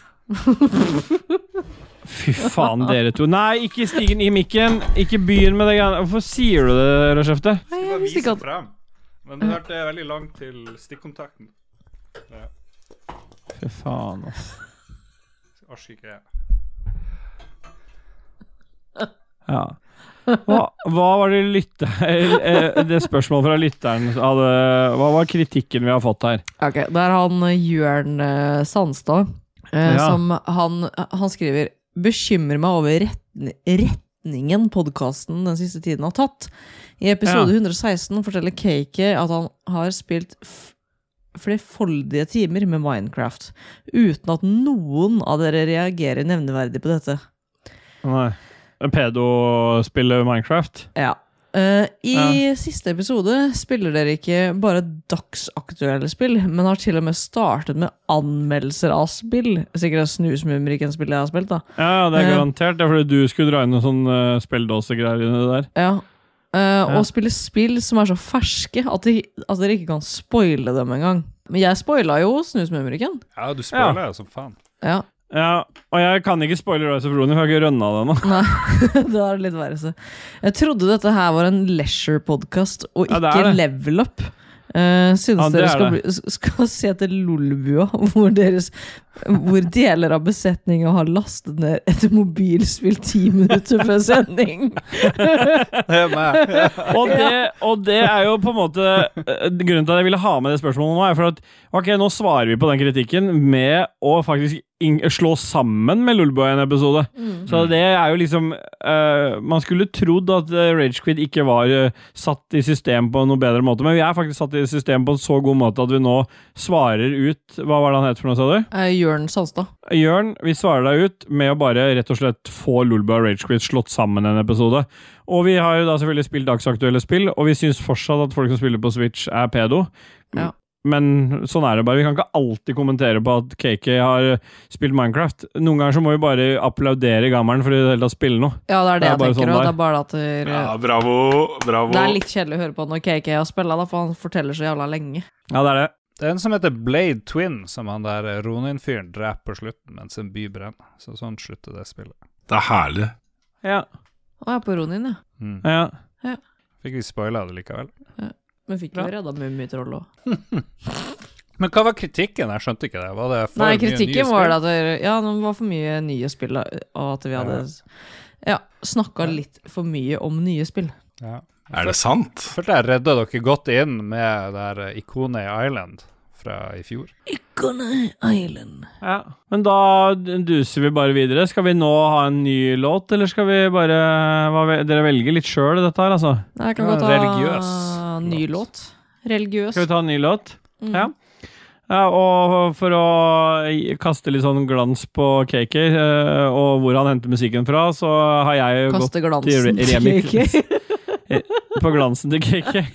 Fy faen, dere to. Nei, ikke stigen i mikken. Ikke begynn med det. Hvorfor sier du det, Rødskjefte? Nei, jeg visste ikke at... frem. Men det hørte er veldig langt til stikkontakten. Ja. Fy faen, ass. Orsker ikke jeg. Ja. Hva, hva var det lytter... Det spørsmålet fra lytteren hadde, hva var kritikken vi har fått her? Ok, det er han Jørn Sandstad eh, ja. som han, han skriver bekymrer meg over retning, retningen podcasten den siste tiden har tatt. I episode ja. hundre og seksten forteller Keike at han har spilt flerfoldige timer med Minecraft, uten at noen av dere reagerer nevneverdig på dette. Nei. Pedo spiller Minecraft? Ja. Uh, I ja. siste episode spiller dere ikke bare dagsaktuelle spill, men har til og med startet med anmeldelser av spill. Sikkert snusmumrikken spillet jeg har spilt da. Ja, det er garantert. Det er fordi du skulle dra inn noen sånn uh, spilldåsegreier i det der. Ja. Uh, ja. Og spille spill som er så ferske at, de, at dere ikke kan spoile dem en gang. Men jeg spoilet jo snusmumrikken. Ja, du spoiler ja. som faen. Ja. Ja, og jeg kan ikke spoile Rise of Ronin, for jeg har ikke rønnet det nå. Nei, det er litt verre så. Jeg trodde dette her var en leisure-podcast, og ikke ja, level up. Uh, synes ja, dere skal, bli, skal se til Lolbua, hvor, deres, hvor deler av besetningen har lastet ned et mobilspill ti minutter før sending. Det er meg. Ja. og, det, og det er jo på en måte grunnen til at jeg ville ha med det spørsmålet nå, er for at ok, nå svarer vi på den kritikken med å faktisk slå sammen med Lolbua i en episode. Mm. Så det er jo liksom uh, man skulle trodd at uh, Ragequit ikke var uh, satt i system på noe bedre måte, men vi er faktisk satt i system på en så god måte at vi nå svarer ut, hva var det han het for noe, sa du? Uh, Jørn Sandstad. Jørn, vi svarer deg ut med å bare rett og slett få Lolbua og Ragequit slått sammen en episode. Og vi har jo da selvfølgelig spilt dagsaktuelle spill, og vi synes fortsatt at folk som spiller på Switch er pedo. Ja. Men sånn er det bare. Vi kan ikke alltid kommentere på at K K har spilt Minecraft. Noen ganger så må vi bare applaudere gammelen for i det hele tatt spille noe. Ja, det er det, Det er jeg bare tenker, sånn og der. det er bare at det, Ja, bravo, bravo. det er litt kjedelig å høre på når K K har spillet, da, for han forteller så jævla lenge. Ja, det er det. Det er en som heter Blade Twin, som han der Ronin-fyren dreper på slutten mens en by brenner. Så sånn slutter det spillet. Det er herlig. Ja. Å, jeg er på Ronin, ja. Mm. Ja. Fikk vi spoila det likevel. Men fikk jo redda Mummitroll også. Men hva var kritikken? Jeg skjønte ikke det. Var det for Nei, mye kritikken nye var spill? at det, ja, det var for mye nye spill, og at vi hadde ja, snakket litt for mye om nye spill. Ja. Er det sant? Følte jeg redda dere godt inn med det der Ikonei Island fra i fjor. Ikonei Island. Ja. Men da duser vi bare videre. Skal vi nå ha en ny låt, eller skal vi bare hva, dere velger litt sjøl dette her, altså? Jeg kan Ja, godt ta religiøs ny låt. låt. Religiøs. Skal vi ta en ny låt? Mm. Ja. Ja, og for å kaste litt sånn glans på K K, eh, og hvor han henter musikken fra, så har jeg Kaste gått glansen til til remix. K K. På glansen til K K.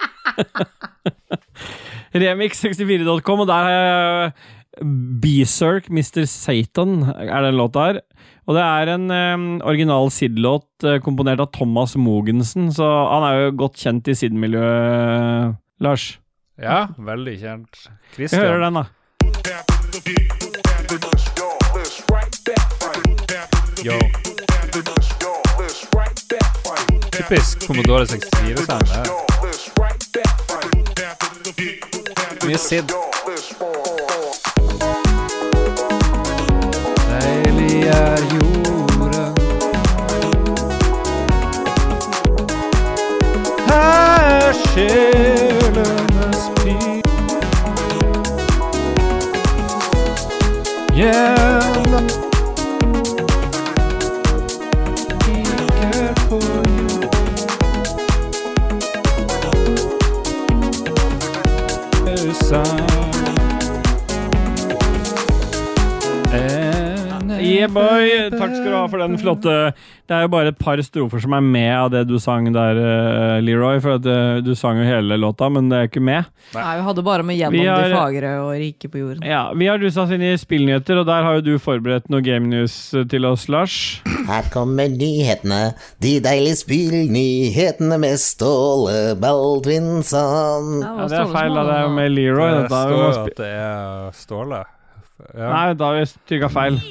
remix sekstifire punktum com, og der har jeg Berserk, mister Satan, er den låta her. Og det er en um, original S I D-låt uh, komponert av Thomas Mogensen, så han er jo godt kjent i S I D-miljøet, Lars. Ja, veldig kjent. Vi hører Christian. den, da. Yo. Typisk Commodore sekstifire-sang, det her. Mye Sid. Deilig er jorden. Her sjelenes pil. Gjennom kikker på jord. Sang. Yeah, boy! Takk skal du ha for den flotte. Det er jo bare et par strofer som er med av det du sang der, uh, Leroy, for at uh, du sang jo hele låta, men det er ikke med. Nei, vi hadde bare med gjennom Vi har- de fagre og rike på jorden. Ja, vi har rusa oss inn i spillnyheter, og der har jo du forberedt noe game news uh, til oss, Lars. Her kommer nyhetene, de deilige spillnyhetene med Ståle Baldvinsson. Ja, det er feil, da. Det er jo med Leroy. Det Dette. står Vi må jo spi- at det er Ståle. Ja. Nei, da har vi trykka feil.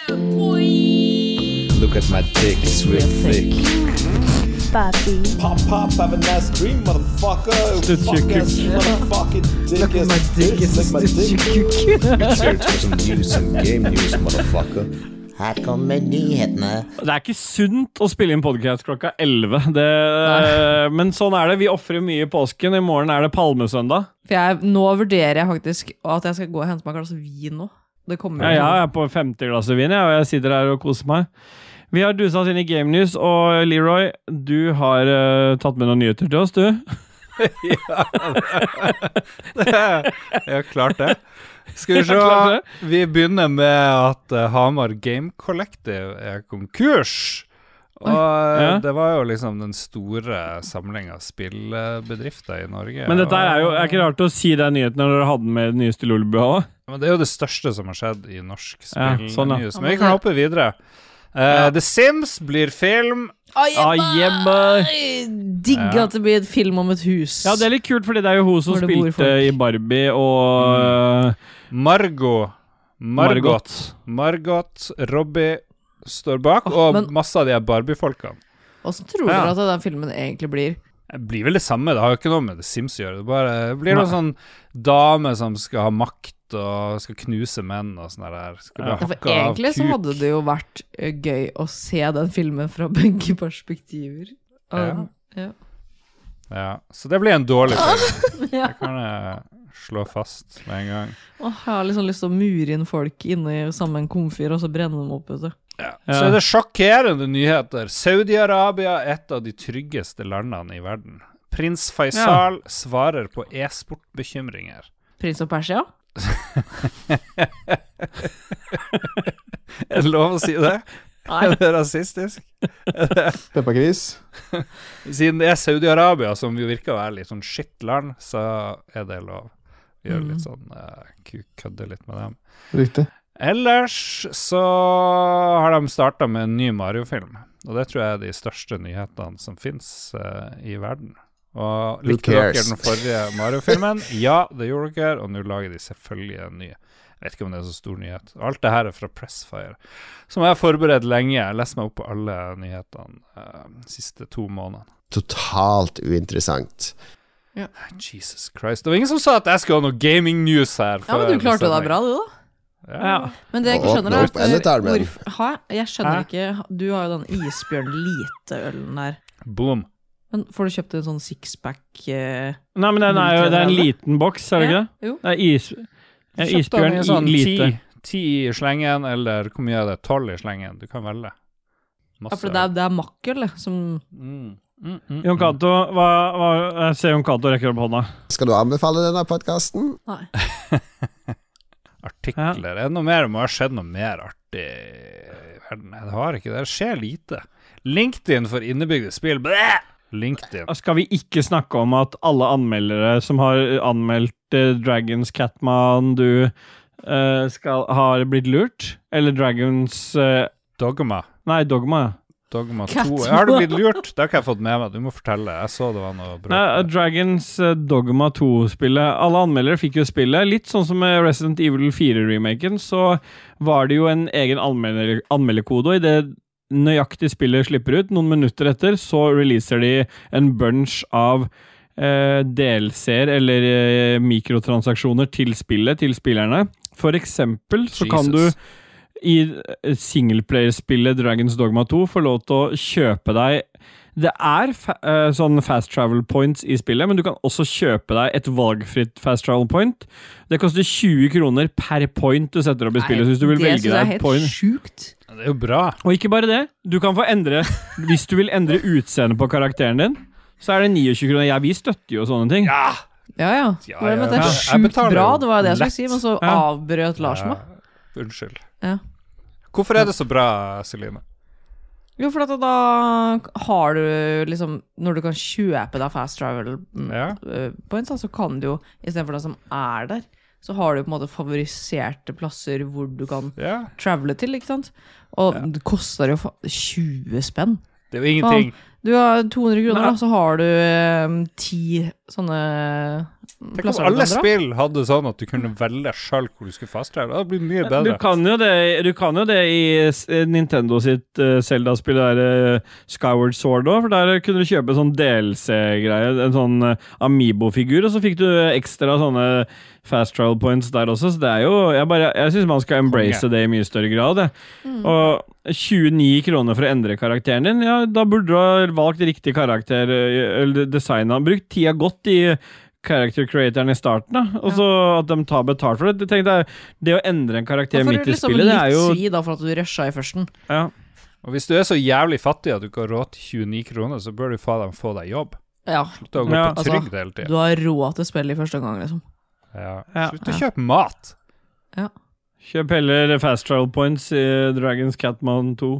Look at my dick, it's real thick. Pop, pop, have a nice dream, motherfucker. Fuck ass, motherfucking dick. Look at my dick, it's Look at my dick. stitch. Let's hear it for some news, some game news, motherfucker. Her kommer nyhetene. Det er ikke sunt å spille inn podcast klokka elleve. Det, men sånn er det. Vi offrer mye i påsken. I morgen er det palmesøndag. For jeg, nå vurderer jeg faktisk at jeg skal gå og hente meg et glass vin nå. Det kommer Ja, jeg er på femte glasset vin, ja, og jeg sitter her og koser meg. Vi har dusa oss inn i Game News, og Leroy, du har uh, tatt med noen nyheter til oss, du. Ja, det er, jeg har klart det. Skal vi Jeg har klart se, vi begynner med at uh, Hamar Game Collective er konkurs. Og uh, Ja. det var jo liksom den store samlingen av spillbedrifter i Norge. Men dette er jo er ikke rart å si den nyheten når dere hadde med den nyeste Lolbua også. Men det er jo det største som har skjedd i norsk Ja, spill. sånn, ja. Men vi kan hoppe videre. Uh, The Sims blir film. Ah, Ah, yeah, boy. Digg Ja. at det blir et film om et hus. Ja, det er litt kult, fordi det er jo hun som Hvor det bor spilte folk. i Barbie, og uh, Margot Margot Margot Robbie står bak, og men- masse av de her Barbie-folkene. Hvordan tror Ja. dere at den filmen egentlig blir? Det blir vel det samme, det har jo ikke noe med The Sims å gjøre. Det bare det blir noen sånn dame som skal ha makt og skal knuse menn og sånn der. Skal bli Ja, for hakka av egentlig så kuk. hadde det jo vært eh, gøy å se den filmen fra begge perspektiver. Um, ja. Ja, så det blir en dårlig film. Ja. Det kan jeg slå fast med en gang. Åh, jeg har liksom lyst til å mure inn folk inne i samme komfyr, og så brenne dem opp, vet du. Ja. Så er det sjokkerende nyheter. Saudi-Arabia er et av de tryggeste landene i verden. Prins Faisal svarer på e-sportbekymringer. Prins av Persia? Er det lov å si det? Nei. Er det rasistisk? Peppa Gris. Siden det er Saudi-Arabia, som jo virker å være litt sånn shit-land, så er det lov. Gjør Mm. litt sånn, uh, kødde litt med dem. Riktig. Ellers så har de startet med en ny Mario-film, og det tror jeg er de største nyhetene som finnes uh, i verden. Og Who likte dere cares? den forrige Mario-filmen? Ja, det gjorde dere, og nå lager de selvfølgelig en ny. Jeg vet ikke om det er så stor nyhet. Alt det her er fra Pressfire, som jeg har forberedt lenge. Jeg har lest meg opp på alle nyhetene uh, de siste to månedene. Totalt uinteressant. Ja. Jesus Christ. Det var ingen som sa at jeg skulle ha noe gaming news her. Ja, men du klarte det bra, du da. Ja. Men det jeg ikke Og skjønner åpne er opp endetarmen. hvorfor- Hæ? Jeg skjønner Hæ? ikke. Du har jo den isbjørn lite-ølen der. Boom. Men får du kjøpt en sånn sixpack eh, Nei, men den er jo, det er en liten boks, er det ikke det? Jo. Det er is, ja, Kjøpte isbjørn han i i sånn lite. ti, ti i slengen, eller hvor mye er det? tolv i slengen. Du kan velge. Ja, for det er, det er makkel, det, som Mm. Mm, mm, Jon Cato, hva, hva, jeg ser Jon Cato rekker opp hånda. Skal du anbefale denne podcasten? Nei. Artikler. Er det noe mer? Det må ha skjedd noe mer artig i verden. Nei, det har ikke det. Det skjer lite. LinkedIn for innebygde spill. Blæh! LinkedIn. Skal vi ikke snakke om at alle anmeldere som har anmeldt eh, Dragons Catman, du eh, skal, har blitt lurt? Eller Dragons eh, Dogma. Nei, Dogma. Dogma to. Catman. Har du blitt lurt? Det har ikke jeg fått med meg. Du må fortelle. Jeg så det var noe bra. Nei, Dragons eh, Dogma to-spillet. Alle anmeldere fikk jo spillet. Litt sånn som med Resident Evil fire-remaken, så var det jo en egen anmelder, anmelderkode, og i det nøyaktig spillet slipper ut, noen minutter etter, så releaser de en bunch av eh, D L C-er eller eh, mikrotransaksjoner til spillet, til spillerne. For eksempel så Jesus. kan du i singleplayer-spillet Dragons Dogma to få lov til å kjøpe deg. Det er fa uh, sånn fast travel points i spillet, men du kan også kjøpe deg et valgfritt fast travel point. Det koster tjue kroner per point du setter opp i spillet, så hvis du vil det velge synes jeg deg er et point. helt sjukt. Det er jo bra. Og ikke bare det, du kan få endre, hvis du vil endre utseendet på karakteren din, så er det niogtjue kroner. Ja, vi støtter jo sånne ting. Ja! Ja, ja. Ja, Men ja. det er Ja. Jeg sjukt betaler bra, jo det var det jeg skulle lett. si, men så Ja. avbrøt Lars meg. Ja, unnskyld. Ja. Hvorfor er det så bra, Celine? Jo, for at da har du liksom, når du kan kjøpe deg fast travel mm, Ja. eh, points, da, så kan du jo, i stedet for det som er der, så har du på en måte favoriserte plasser hvor du kan Ja. travele til, ikke sant? Og det koster jo fa- tjue spenn. Det er jo ingenting. Du har to hundre kroner, Nei. da, så har du eh, ti sånne Tenk om plasser du alle kan dra. spill hadde sånn at du kunne velge selv hvor du skulle fasttravel. Det hadde blitt mye Du bedre. kan jo det, du kan jo det i s- Nintendo sitt uh, Zelda-spill, der uh, Skyward Sword også, for der kunne du kjøpe en sånn D L C-greie, en sånn uh, Amiibo-figur, og så fikk du ekstra sånne fast travel points der også, så det er jo, jeg, bare, jeg synes man skal embrace Konge. det i mye større grad, det. Mm. Og tjueni kroner for å endre karakteren din, ja, da burde du ha valgt riktig karakter, uh, eller designet, brukt tida godt i character creatoren i starten, da, og så at de tar betalt for det. Jeg tenkte, det å endre en karakter Da får midt du i liksom spillet, det litt er jo svi da, for at du rusha i førsten. ja. Og hvis du er så jævlig fattig at du ikke har råd til tjueni kroner, så bør du få, dem, få deg jobb. Ja, Slutt å gå Ja, på altså, trygd hele tiden. du har råd til spill i første gang, liksom. Ja. Ja. Slutt å kjøpe mat. Kjøp heller fast travel points i Dragons Catman to.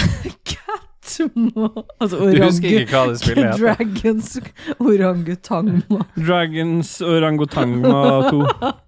Altså Du husker orangu... ikke hva det spillet heter. Dragons orangutangma. Dragons Orangutangma to.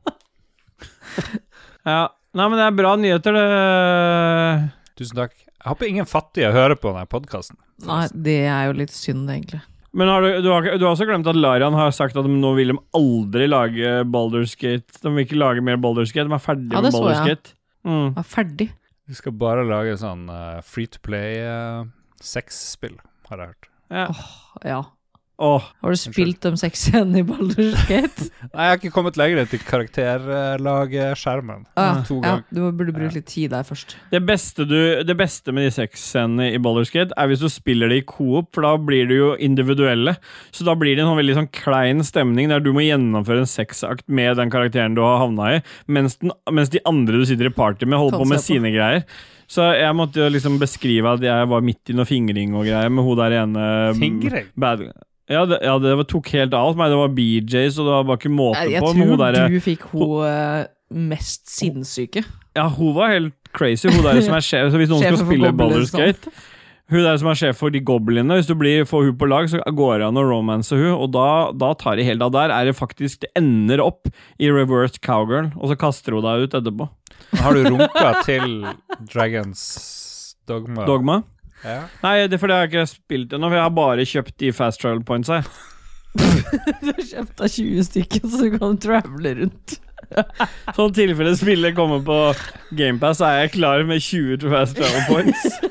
Ja, nei, men det er bra nyheter, det. Tusen takk. Jeg håper ingen fattige hører på denne podcasten. Nei, det er jo litt synd, egentlig. Men har du, du, har, du har også glemt at Larian har sagt at de nå vil de aldri lage Baldur's Gate. De vil ikke lage mer Baldur's Gate, de er ferdige Ja, det med så Baldur's jeg. Gate. Mm. Jeg er ferdig. Vi skal bare lage sånn uh, free-to-play uh, sexspill, har jeg hørt. Ja. Ja. Åh, Har du spilt de seks scenene i Baldur's Gate? Nei, jeg har ikke kommet lenger til karakterlagskjermen. Ah, To ja, ganger. du burde bruke litt tid der først. det beste, du, det beste med de sexscenene i Baldur's Gate er hvis du spiller det i co-op, for da blir du jo individuelle. Så da blir det en sånn veldig sånn klein stemning der du må gjennomføre en sexakt med den karakteren du har havnet i, mens, den, mens de andre du sitter i party med holder Kan på med se på. sine greier. Så jeg måtte jo liksom beskrive at jeg var midt i noe fingring og greier med hun der ene Fingring? bad, ja, det, ja, det var, tok helt av hos meg. Det var B Js, og det var bare ikke måte Jeg, jeg på. Men tror hun der, du fikk hun eh, mest sinnssyke. ja, hun var helt crazy, hun der som er sjef. Så hvis noen Sjefen skal for spille Goblins, Baldur's da. Gate hun der som er sjef for de goblinene, hvis du blir, får hun på lag, så går det an å romance hun, og da, da tar de helt av der, er det faktisk, det ender opp i reverse cowgirl, og så kaster hun deg ut etterpå. Har du runket til Dragons Dogma? Dogma? Ja. Nei, det er fordi jeg ikke har spilt ennå, for jeg har bare kjøpt de fast travel points her. Du har kjøpt deg tjue stykker, så du kan travele rundt. Så i tilfelle spillet kommer på Game Pass, så er jeg klar med tjue til fast travel points.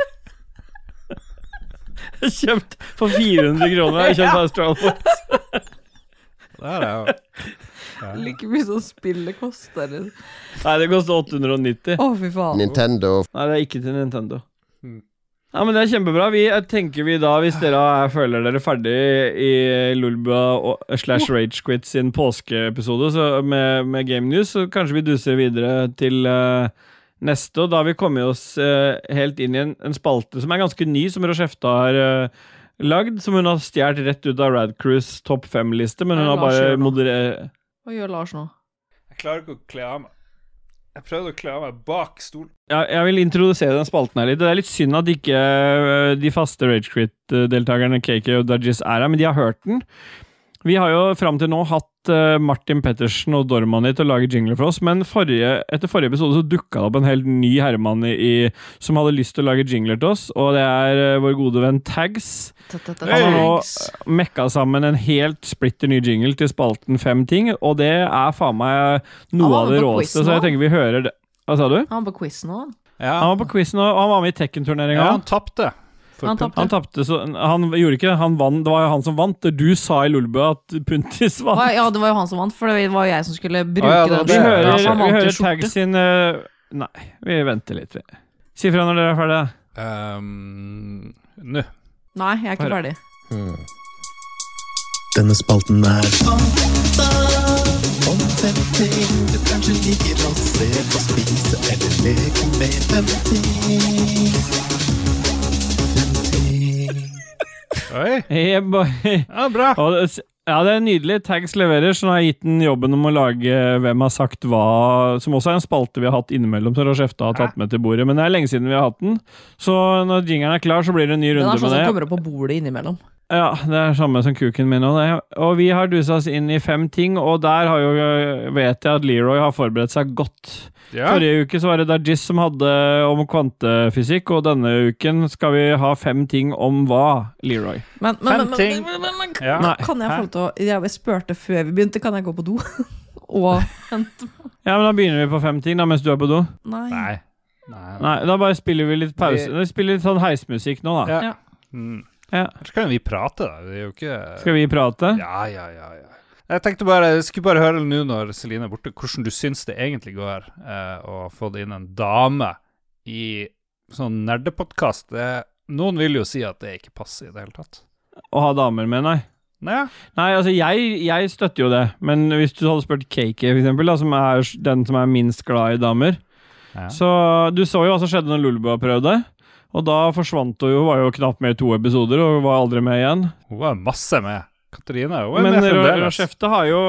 Jeg har kjøpt for fire hundre kroner. Jeg har kjøpt fast travel points. Det er det jo. Ja. Like mye som spillet koster. Nei, det koster åtte hundre nitti. Å, fy faen. Nintendo. Nei, det er ikke til Nintendo. Ja, men det er kjempebra. Vi tenker vi da, hvis dere er, føler dere ferdig i Lolbua slash Ragequit sin påskeepisode så med, med Game News, så kanskje vi duser videre til uh, neste, og da har vi kommet oss uh, helt inn i en, en spalte som er ganske ny, som Rochefta har uh, lagd, som hun har stjert rett ut av Rad Cruise topp fem-liste, men hun har bare moderert. Hva gjør Lars nå? Jeg klarer ikke å kle av meg. Jeg prøvde å kle av meg bak stolen. Ja, jeg vil introdusere den spalten her litt. Det er litt synd at ikke uh, de faste Ragequit-deltakerne K K og Dudgies er her, men de har hørt den. Vi har jo frem til nå hatt uh, Martin Pettersen og Dormani til å lage jingler for oss, men forrige, etter forrige episode så dukket det opp en helt ny herremann i, i, som hadde lyst til å lage jingler til oss, og det er uh, vår gode venn Tags. Han har nå mekka sammen en helt splitter ny jingle til spalten Fem ting, og det er faen meg noe av det råeste, så jeg tenker vi hører det. Hva sa du? Han var på quiz nå. Ja. Han var på quiz nå, og han var med i Tekken-turneringen. Ja, han tappte. Han tappte. Han tappte, så han gjorde ikke det. Han vann, det var jo han som vant. Du sa i Lolbø at Puntis vant. Ja, det var jo han som vant, for det var jo jeg som skulle bruke ah, ja, det. Vi hører, ja, vi hører Tag sin uh, Nei, vi venter litt. Si fra når dere er ferdige. Um, Nå. Nei, jeg er ikke Bare. ferdig. Hmm. Denne spalten er om fem ting du kanskje liker å se på, spise eller leke med. Fem ting. Fem ting. Oi. Hey boy. Ja, bra. Og, ja, det er nydelig. Tags leverer, så nå har jeg gitt den jobben om å lage Hvem har sagt hva, som også er en spalte vi har hatt innimellom, så Rochefta har tatt med til bordet, men det er lenge siden vi har hatt den. Så når jingeren er klar, så blir det en ny runde med det. Den er sånn som kommer opp på bordet innimellom. Ja, det er samme som kuken min og det. Og vi har duset oss inn i fem ting, og der har jo, vet jeg at Leroy har forberedt seg godt. Ja. Forrige uke så var det Dajis som hadde om kvantefysikk, og denne uken skal vi ha fem ting om hva, Leroy? Men, men, fem men, ting. men, men, men Ja. kan jeg få til å Jeg spurte før vi begynte, kan jeg gå på do? Og hente Ja, men da begynner vi på fem ting da, mens du er på do. Nei. Nei. Nei. Nei, da bare spiller vi litt pause. Vi- Vi spiller litt sånn heismusikk nå da. Ja. Ja. Mm. Ja. Ellers kan vi prate, da. Det er jo ikke Skal vi prate? Ja, ja, ja, ja. Jeg tenkte bare, jeg skulle bare høre nå når Celine er borte, hvordan du syns det egentlig går eh, å få det inn en dame i sånn nerdepodkast. Noen vil jo si at det ikke passer i det hele tatt. Å ha damer med, nei. Nei, Nei, altså jeg, jeg støtter jo det, men hvis du hadde spurt K K for eksempel, da, som er den som er minst glad i damer, ja. så du så jo hva som skjedde når Lolbua prøvde, og da forsvant hun jo, var jo knapt med i to episoder, og var aldri med igjen. Hun var masse med. Katarina, hun er Men med fremdeles. Rochefta har jo,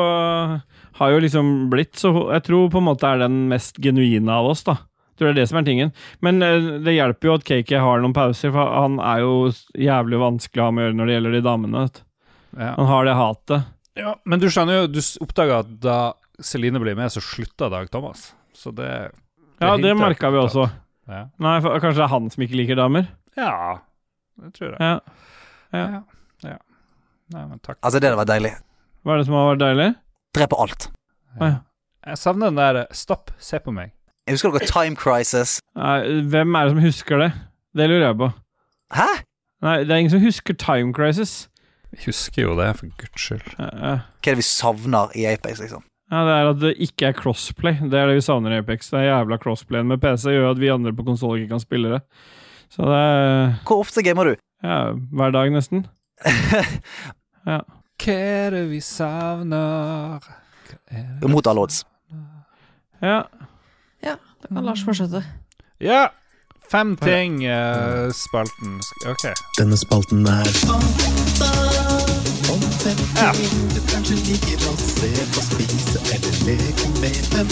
har jo liksom blitt, så jeg tror på en måte er den mest genuine av oss, da. Jeg tror det er det som er tingen. Men uh, det hjelper jo at K K har noen pauser, for han er jo jævlig vanskelig å ha med å gjøre når det gjelder de damene, vet du. Ja. Han har det hatet. Ja, men du skjønner jo, du oppdaget at da Celine ble med, så slutta Dag Thomas. Så det... Ja, det hintet merket vi at- også. Ja. Nei, for, kanskje det er han som ikke liker damer? Ja, det tror jeg. Ja. Ja. Ja. Ja. Nei, men takk. Altså, det var deilig. Hva er det som har vært deilig? Drepe alt. Ja. Jeg savner den der, stopp, se på meg. Jeg husker dere Time Crisis. Nei, hvem er det som husker det? Det lurer jeg på. Hæ? Nei, det er ingen som husker Time Crisis. Vi husker jo det, for guds skyld. Ja, ja. Hva er det vi savner i Apex, liksom? Ja, det er at det ikke er crossplay. Det er det vi savner i Apex. Det er jævla crossplayen med P C gjør at vi andre på konsol ikke kan spille det. Så det er... Hvor ofte gamer du? Ja, hver dag nesten. Ja. Hva er det vi savner? Hva er det Mot alle odds. Ja. Ja, da kan Lars fortsette. Ja! Fem ting, uh, spalten. Ok. Denne spalten er om fem Ja. ting du kanskje liker å se på, spise eller leke med. Fem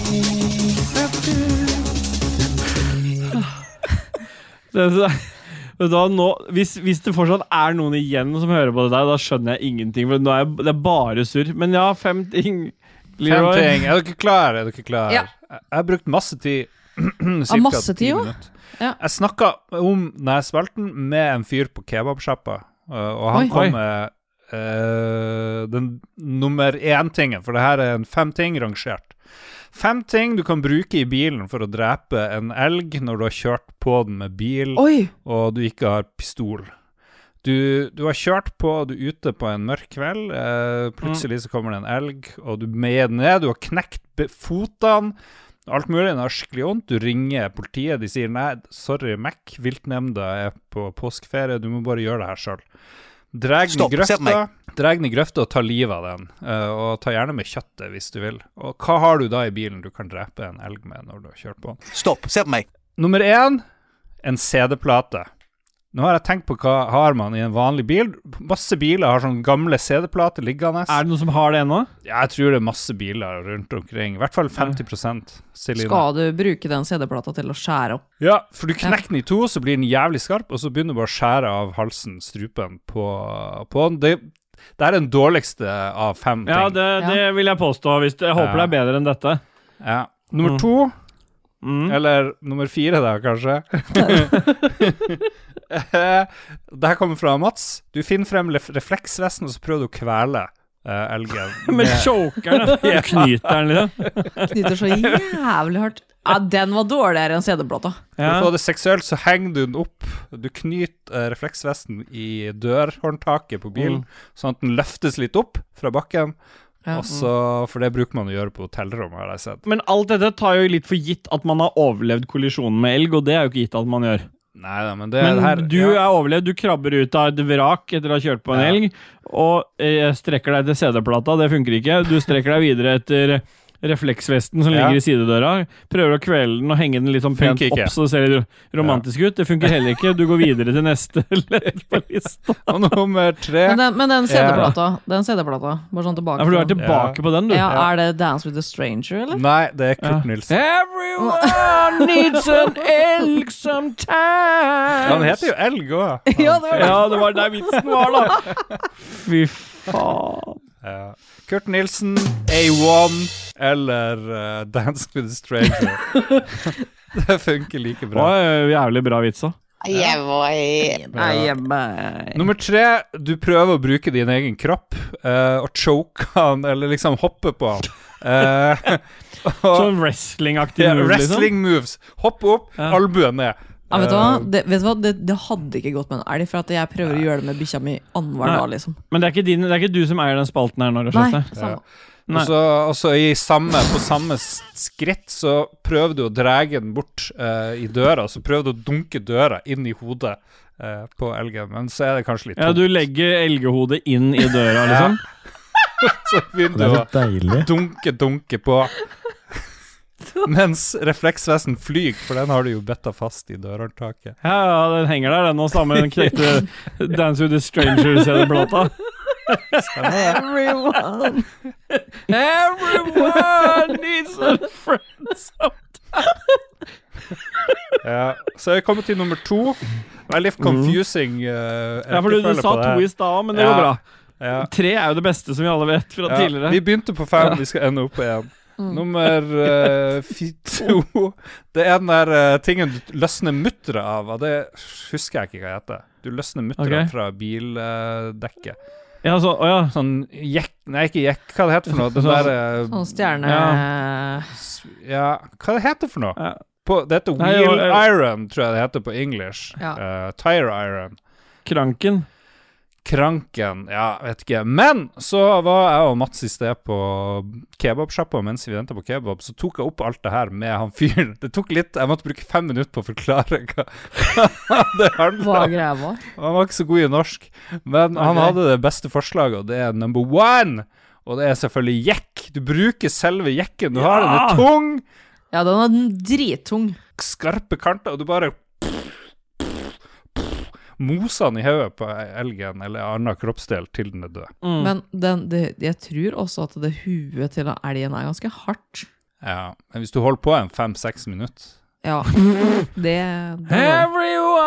ting. Fem ting. Det, så, Vet du hva, nå, hvis, hvis det fortsatt er noen igjen som hører på det der, da skjønner jeg ingenting, for nå er jeg, det er bare surr. Men ja, fem ting. Fem Leroy. ting. Er dere klare? Er dere klare? Ja. Jeg har brukt masse tid. Ja, masse tid jo. Ja. Jeg snakket om når jeg spilte den med en fyr på kebabsjappa, og han Oi. kom med uh, den nummer én tingen, for det her er en fem ting rangert. Fem ting du kan bruke i bilen for å drepe en elg når du har kjørt på den med bil, Oi. og du ikke har pistol. Du, du har kjørt på, du er ute på en mørk kveld, eh, plutselig så kommer det en elg, og du med ned, du har knekt be- fotene, alt mulig, den har skikkelig ondt, du ringer politiet, de sier, nei, sorry, Mac, viltnemnda er på påskeferie, du må bare gjøre det her selv. Dreg den i Stopp, se på grøfta, meg. dreg den i grøfta og ta livet av den, eh, og ta gjerne med kjøttet hvis du vil. Og hva har du da i bilen du kan drepe en elg med når du har kjørt på den? Stopp, se på meg. Nummer én, en C D-plate. Nå har jeg tenkt på hva har man i en vanlig bil. Masse biler har sånne gamle C D-plater liggende. Er det noen som har det ennå? Ja, jeg tror det er masse biler rundt omkring. I hvert fall femti prosent. Celine. Skal du bruke den C D-plata til å skjære opp? Ja, for du knekker den i to, så blir den jævlig skarp, og så begynner du bare å skjære av halsen, strupen på, på den. Det, det er den dårligste av fem ting. Ja, det, det vil jeg påstå. Hvis det, jeg håper Ja. det er bedre enn dette. Ja. Nummer Mm. to, Mm. eller nummer fire da, kanskje. Det her kommer fra Mats. Du finner frem ref- refleksvesten, og så prøver du å kvele eh, elgen. Med chokeren, da. Du knyter den liksom. Knyter så jævlig hardt. Ja, den var dårligere enn C D-plata. For å få det seksuelt, så henger du den opp. Du knyter uh, refleksvesten i dørhåndtaket på bilen, sånn at den løftes litt opp fra bakken. Ja. Og så, for det bruker man å gjøre på hotellrom, har jeg sett. Men alt dette tar jo litt for gitt at man har overlevd kollisjonen med elg, og det er jo ikke gitt at man gjør. Neida, men det Men er her, du er overlevd, du krabber ut av et vrak etter å ha kjørt på en Ja. elg, og eh, strekker deg til C D-plata, det funker ikke. Du strekker deg videre etter refleksvesten som Ja. ligger i sidedøra, prøver å kvele den og henge den litt sånn pent Funker ikke. opp, så det ser litt romantisk ut. Det funker heller ikke. Du går videre til neste ledd på lista. Og nummer tre. Men den, men den C D-plata, den C D-plata, bare sånn tilbake. Ja, for du er fra- tilbake på den, du. Ja, er det Dance with a Stranger, eller? Nei, det er Kurt Ja. Nilsen. Everyone needs an elg sometimes. Ja, han heter jo Elg også. Ja, det var det. Ja, det var der vitsen var, da. Fy faen. Ja. Kurt Nilsen, A one eller uh, Dance with a Stranger. Det funker like Det bra. var jævlig bra vitsa. Nei, Nummer tre, du prøver å bruke din egen kropp eh, og choke han, eller liksom hoppe på han. Eh, og, Sånn wrestling-aktig ja, move, liksom. wrestling moves. Hopp opp, Ja. albuen ned. Ja, vet du hva? Eh, Det, vet du hva? Det, det hadde ikke gått med en elg, for at jeg prøver å gjøre det med bikkja mi annenhver Nei. dag, liksom. Men det er, ikke din, det er ikke du som eier den spalten her nå, Nei, Rashette. samme. Nei. Og så, og så i samme, på samme s- skritt så prøver du å drage den bort eh, i døra, så prøver du å dunke døra inn i hodet eh, på elgen, men så er det kanskje litt Ja, du legger elgehodet inn i døra, liksom. Så begynner Det er du litt deilig. å dunke, dunke på. Mens refleksvesten flyger, for den har du jo betta fast i dørhåndtaket. Ja, ja, den henger der, den, og sammen med den knekte Dance with a Stranger-C D-plata. Everyone. Everyone needs a friend sometimes. Ja, så er vi kommet til nummer to. Veldig confusing uh, Ja, for du, du sa to i stad, men det går Ja. bra. Ja. Tre er jo det beste som vi alle vet fra Ja, tidligere. vi begynte på fem, vi skal ende opp på én. Nummer uh, fi- to. Det er den der uh, tingen du løsner mutteret av, og det husker jeg ikke hva heter. Du løsner mutteret Ok. fra bildekket. Ja, så, å ja. Sånn jekk... Nei, ikke jekk, hva det heter for noe? Den der uh, Sånn stjerne... s- Ja, hva det heter for noe? Ja. På, det heter Nei, wheel jo, eh, iron, tror jeg det heter på engelsk. Ja. Uh, tire iron. Kranken. Kranken, ja, vet ikke. Men så var jeg og Mats i sted på kebabsjappa mens vi ventet på kebab, så tok jeg opp alt det her med han fyren. Det tok litt, jeg måtte bruke fem minutter på å forklare hva det handlet Hva om. greia var? Han var ikke så god i norsk, men han Ok. hadde det beste forslaget, og det er number one. Og det er selvfølgelig jekk. Du bruker selve jekken. Du har den Ja! er tung, Ja, den er drittung. skarpe kanter, og du bare moser den i hodet på elgen eller annen kroppsdel til den er død. Mm. Men den, det, jeg tror også at det huet til elgen er ganske hardt. Ja, men hvis du holder på en fem-seks minutter Ja, det, det var det. Everyone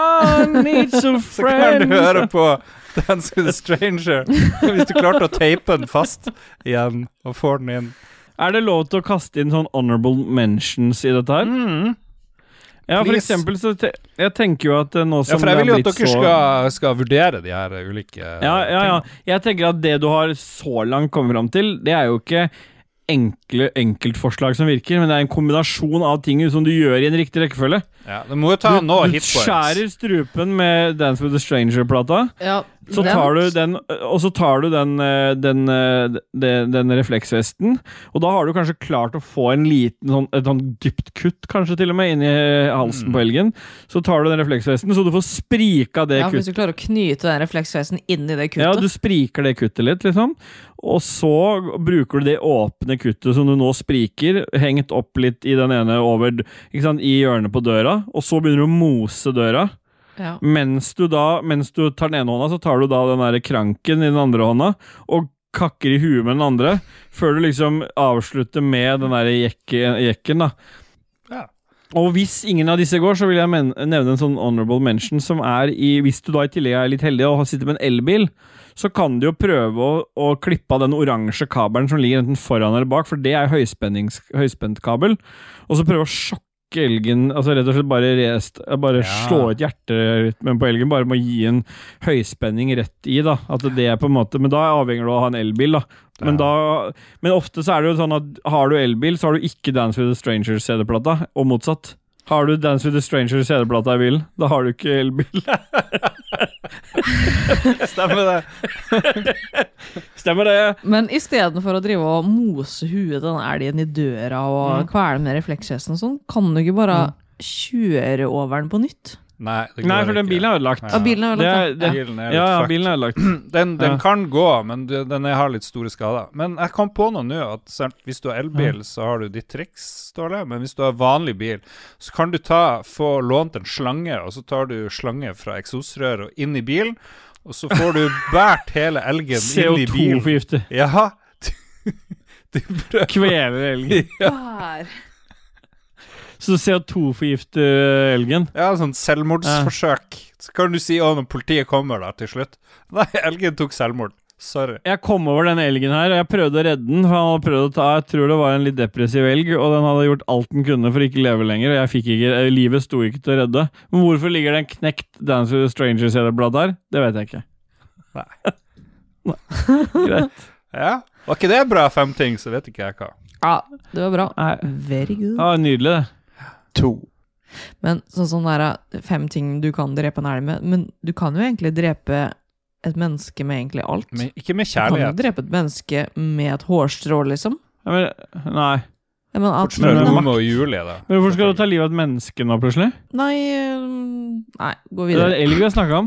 needs a Så kan du friend. høre på Dance with a Stranger hvis du klarte å teipe den fast igjen og får den inn. Er det lov til å kaste inn sånn honorable mentions i dette her? Mm. Ja, for Please. eksempel så te jeg tenker jo at eh, nå som Ja, for jeg det vil har jo at blitt dere så skal, skal vurdere de her ulike ja, ja, ja. Jeg tenker at det du har så langt kommet fram til, det er jo ikke enkle enkeltforslag som virker, men det er en kombinasjon av ting som du gjør i en riktig rekkefølge. Ja, det må jo ta Du, nå du hitpoints. skjærer strupen med Dance with a Stranger-plata, Ja, så den- tar du den, og så tar du den, eh, den, eh, den, den refleksvesten, og da har du kanskje klart å få en liten, sånn, et sånn dypt kutt, kanskje til og med, inn i halsen Mm. på elgen. Så tar du den refleksvesten, så du får sprika det Ja, for hvis kuttet. du klarer å knyte den refleksvesten inn i det kuttet. Ja, du spriker det kuttet litt, liksom. Og så bruker du det åpne kuttet som du nå spriker, hengt opp litt i den ene over, ikke sant, i hjørnet på døra, og så begynner du å mose døra. Ja. Mens du da, mens du tar den ene hånda, så tar du da den der kranken i den andre hånda, og kakker i huet med den andre, før du liksom avslutter med den der jekke, jekken, da. Ja. Og hvis ingen av disse går, så vil jeg men nevne en sånn honorable mention, som er i, hvis du da i tillegg er litt heldig og sitter med en elbil, så kan du jo prøve å, å klippe av den oransje kabelen som ligger enten foran eller bak, for det er høyspennings, høyspent kabel, og så prøve å sjokke elgen, altså rett og slett bare, rest, bare Ja. slå ut hjerterytmen på elgen, bare med å gi en høyspenning rett i, da, at det er på en måte, men da avhenger du av å ha en elbil, da. Men, da, men ofte så er det jo sånn at har du elbil, så har du ikke Dance with a Stranger C D-plata, og motsatt. Har du Dance with a Stranger C D-plata i bilen, da har du ikke elbil. Stemmer det. Stemmer det. Men i stedet for å drive og mose huet den elgen i døra og Mm. kvele med refleksvesten og sånn, kan du ikke bare kjøre over den på nytt? Nei, det går Nei, for den ikke. bilen er ødelagt. Ja, bilen er Det ødelagt, er- det- Bilen er litt Ja, ja, fucked. bilen er ødelagt. Den, den Ja. kan gå, men du- den er- har litt store skader. Men jeg kom på noe nå, at sant, hvis du har elbil, så har du ditt triks, Ståle. Men hvis du har vanlig bil, så kan du ta, få lånt en slange, og så tar du slange fra eksosrør og inn i bilen, og så får du bært hele elgen inn i bilen. C O to-forgifte. Ja. Du prøver. Kveler elgen. Her. Så C O to-forgifte elgen. Ja, sånn selvmordsforsøk. Så kan du si å, når politiet kommer da til slutt. Nei, elgen tok selvmord. Sorry. Jeg kom over den elgen her, og jeg prøvde å redde den. For han hadde prøvd å ta, jeg tror det var en litt depressiv elg, og den hadde gjort alt den kunne for ikke leve lenger. Og jeg fikk ikke, livet sto ikke til å redde. Men hvorfor ligger det en knekt Dance with a Stranger-C D-blad der? Det vet jeg ikke. Nei. Greit. Ja, var ikke det bra fem ting, så vet ikke jeg hva. Ja, det var bra. Nei. Very good. Ja, nydelig det. To. Men sånn sånn der, fem ting du kan drepe en elg med, men du kan jo egentlig drepe et menneske med egentlig alt. Men ikke med Du kan jo kjærlighet. drepe et menneske med et hårstrå, liksom. Ja, men, nei. Ja, men at, Bortsett fra Men- Romeo og Julie, da. Men hvorfor skal du ta livet av et menneske nå, plutselig? nei, øhm, nei, gå Det er videre. elg vi har snakket om.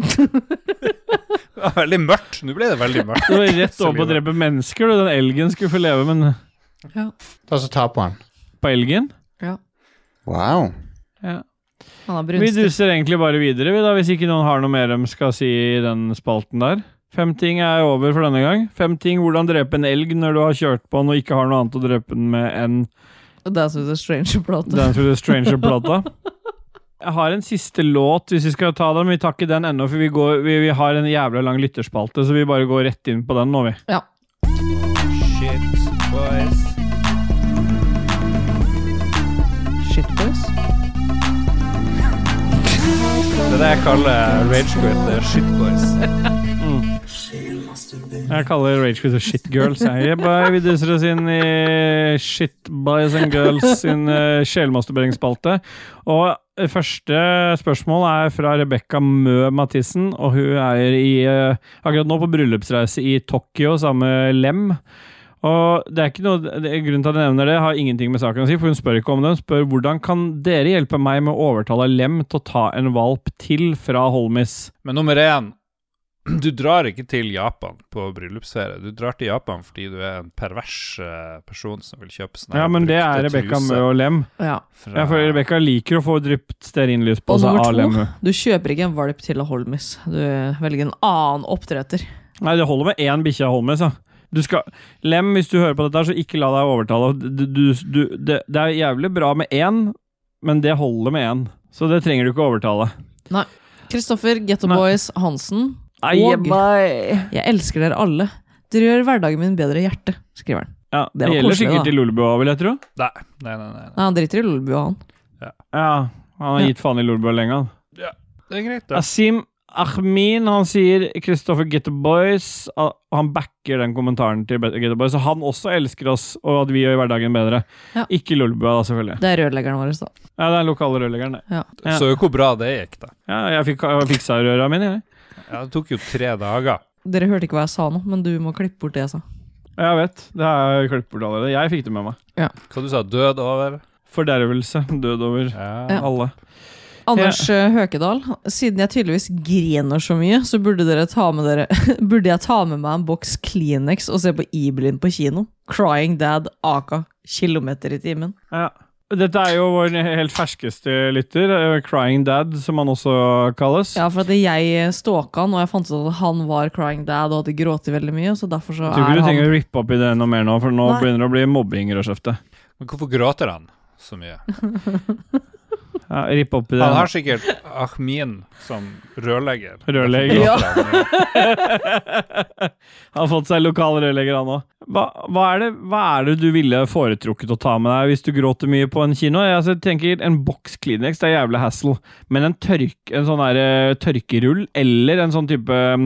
Det var veldig mørkt. Nå ble det veldig mørkt. Du var rett over på å drepe mennesker, du. Den elgen skulle få leve, men Ta så ta på han. på elgen? Ja, Wow. Ja. han er Vi brunstig. duser egentlig bare videre, vi da, hvis ikke noen har noe mer de skal si i den spalten der. Fem ting er over for denne gang. Fem ting hvordan drepe en elg når du har kjørt på den og ikke har noe annet å drepe den med enn Dance with a Stranger-plate. Dance with a Stranger-plata. Jeg har en siste låt, hvis vi skal ta den, men vi tar ikke den ennå, for vi, går, vi, vi har en jævla lang lytterspalte, så vi bare går rett inn på den nå, vi. Ja. Shit, boys. Shit, boys. Det er det jeg kaller ragequit. Det er shit, boys. Jeg kaller Rage Quit Shit Girls. Jeg bare vi duser oss inn i Shit Boys and Girls sin uh, sjelmasturberingsspalte. Og eh, første spørsmål er fra Rebecca Mø Mathissen, og hun er i, uh, akkurat nå på bryllupsreise i Tokyo sammen med Lem. Og det er ikke noe, det er grunnen til at jeg nevner det, har ingenting med saken å si, for hun spør ikke om det. Hun spør hvordan kan dere hjelpe meg med å overtale Lem til å ta en valp til fra Holmis? Men nummer én, du drar ikke til Japan på bryllupsferie. Du drar til Japan fordi du er en pervers eh, person som vil kjøpe sånne Ja, men det er brukte Rebecca truser Mø og Lem. Ja. fra- Ja, for Rebecca liker å få drypt stearinlys på Og seg nummer av Lem. to, du kjøper ikke en valp til Holmis. Du velger en annen oppdretter. Nei, det holder med én bikkje av Holmis, ja. Du skal, Lem, hvis du hører på dette her, så ikke la deg overtale. Du, du, du, det, det er jævlig bra med én, men det holder med én. Så det trenger du ikke overtale. Nei. Kristoffer Ghetto Boys Hansen. Ai, Og bye. jeg elsker dere alle. Dere gjør hverdagen min bedre i hjertet, skriver han. Ja, Det det var gjelder koselig, sikkert da. i Lolbua, vil jeg tro. Nei, nei, nei. nei. Nei, han driter i Lolbua, han. Ja, han har gitt faen i Lolbua lenge, han. Ja, det er greit, det. Asim Ahmin, han sier Kristoffer Ghetto Boys, og han backer den kommentaren til Ghetto Boys, og han også elsker oss, og at vi gjør hverdagen bedre. Ja. Ikke Lolbua, da, selvfølgelig. Det er rørleggeren vår, da. Ja, det er lokale rørleggeren, det. Ja. Ja. Så jo hvor bra det gikk, da. Ja, jeg fikk jeg fiksa røra mine, jeg. Ja, det tok jo tre dager. Dere hørte ikke hva jeg sa nå, men du må klippe bort det jeg sa. Jeg vet, det har jeg klippet bort allerede. Jeg fikk det med meg. Ja. Hva du sa, død over? Fordervelse, død over Ja. alle. Anders eh, Høkedal, siden jeg tydeligvis grener så mye, så burde dere ta med dere Burde jeg ta med meg en boks Kleenex og se på Ibelin på kino? Crying Dad, Aka, kilometer i timen. Ja. Dette er jo vår helt ferskeste lytter, eh, Crying Dad, som han også kalles. Ja, for at jeg stalka han, og jeg fant ut at han var Crying Dad og hadde grått veldig mye, så derfor så Jeg tror ikke er du han trenger å rippe opp i det noe mer nå, for nå Nei. begynner det å bli mobbing i Rødskjeftet. Men hvorfor gråter han så mye? Ja, rippe opp i det. Han har sikkert Ahmin som rørlegger. Rørlegger. Derfor Ja. gråter han mye. Han har fått seg lokal rørlegger, han også. Hva, hva, er det, hva er det du ville foretrukket å ta med deg hvis du gråter mye på en kino? Jeg altså, tenker en boks Kleenex, det er jævlig hassle. Men en, tørk, en sånn der uh, tørkerull, eller en sånn type um,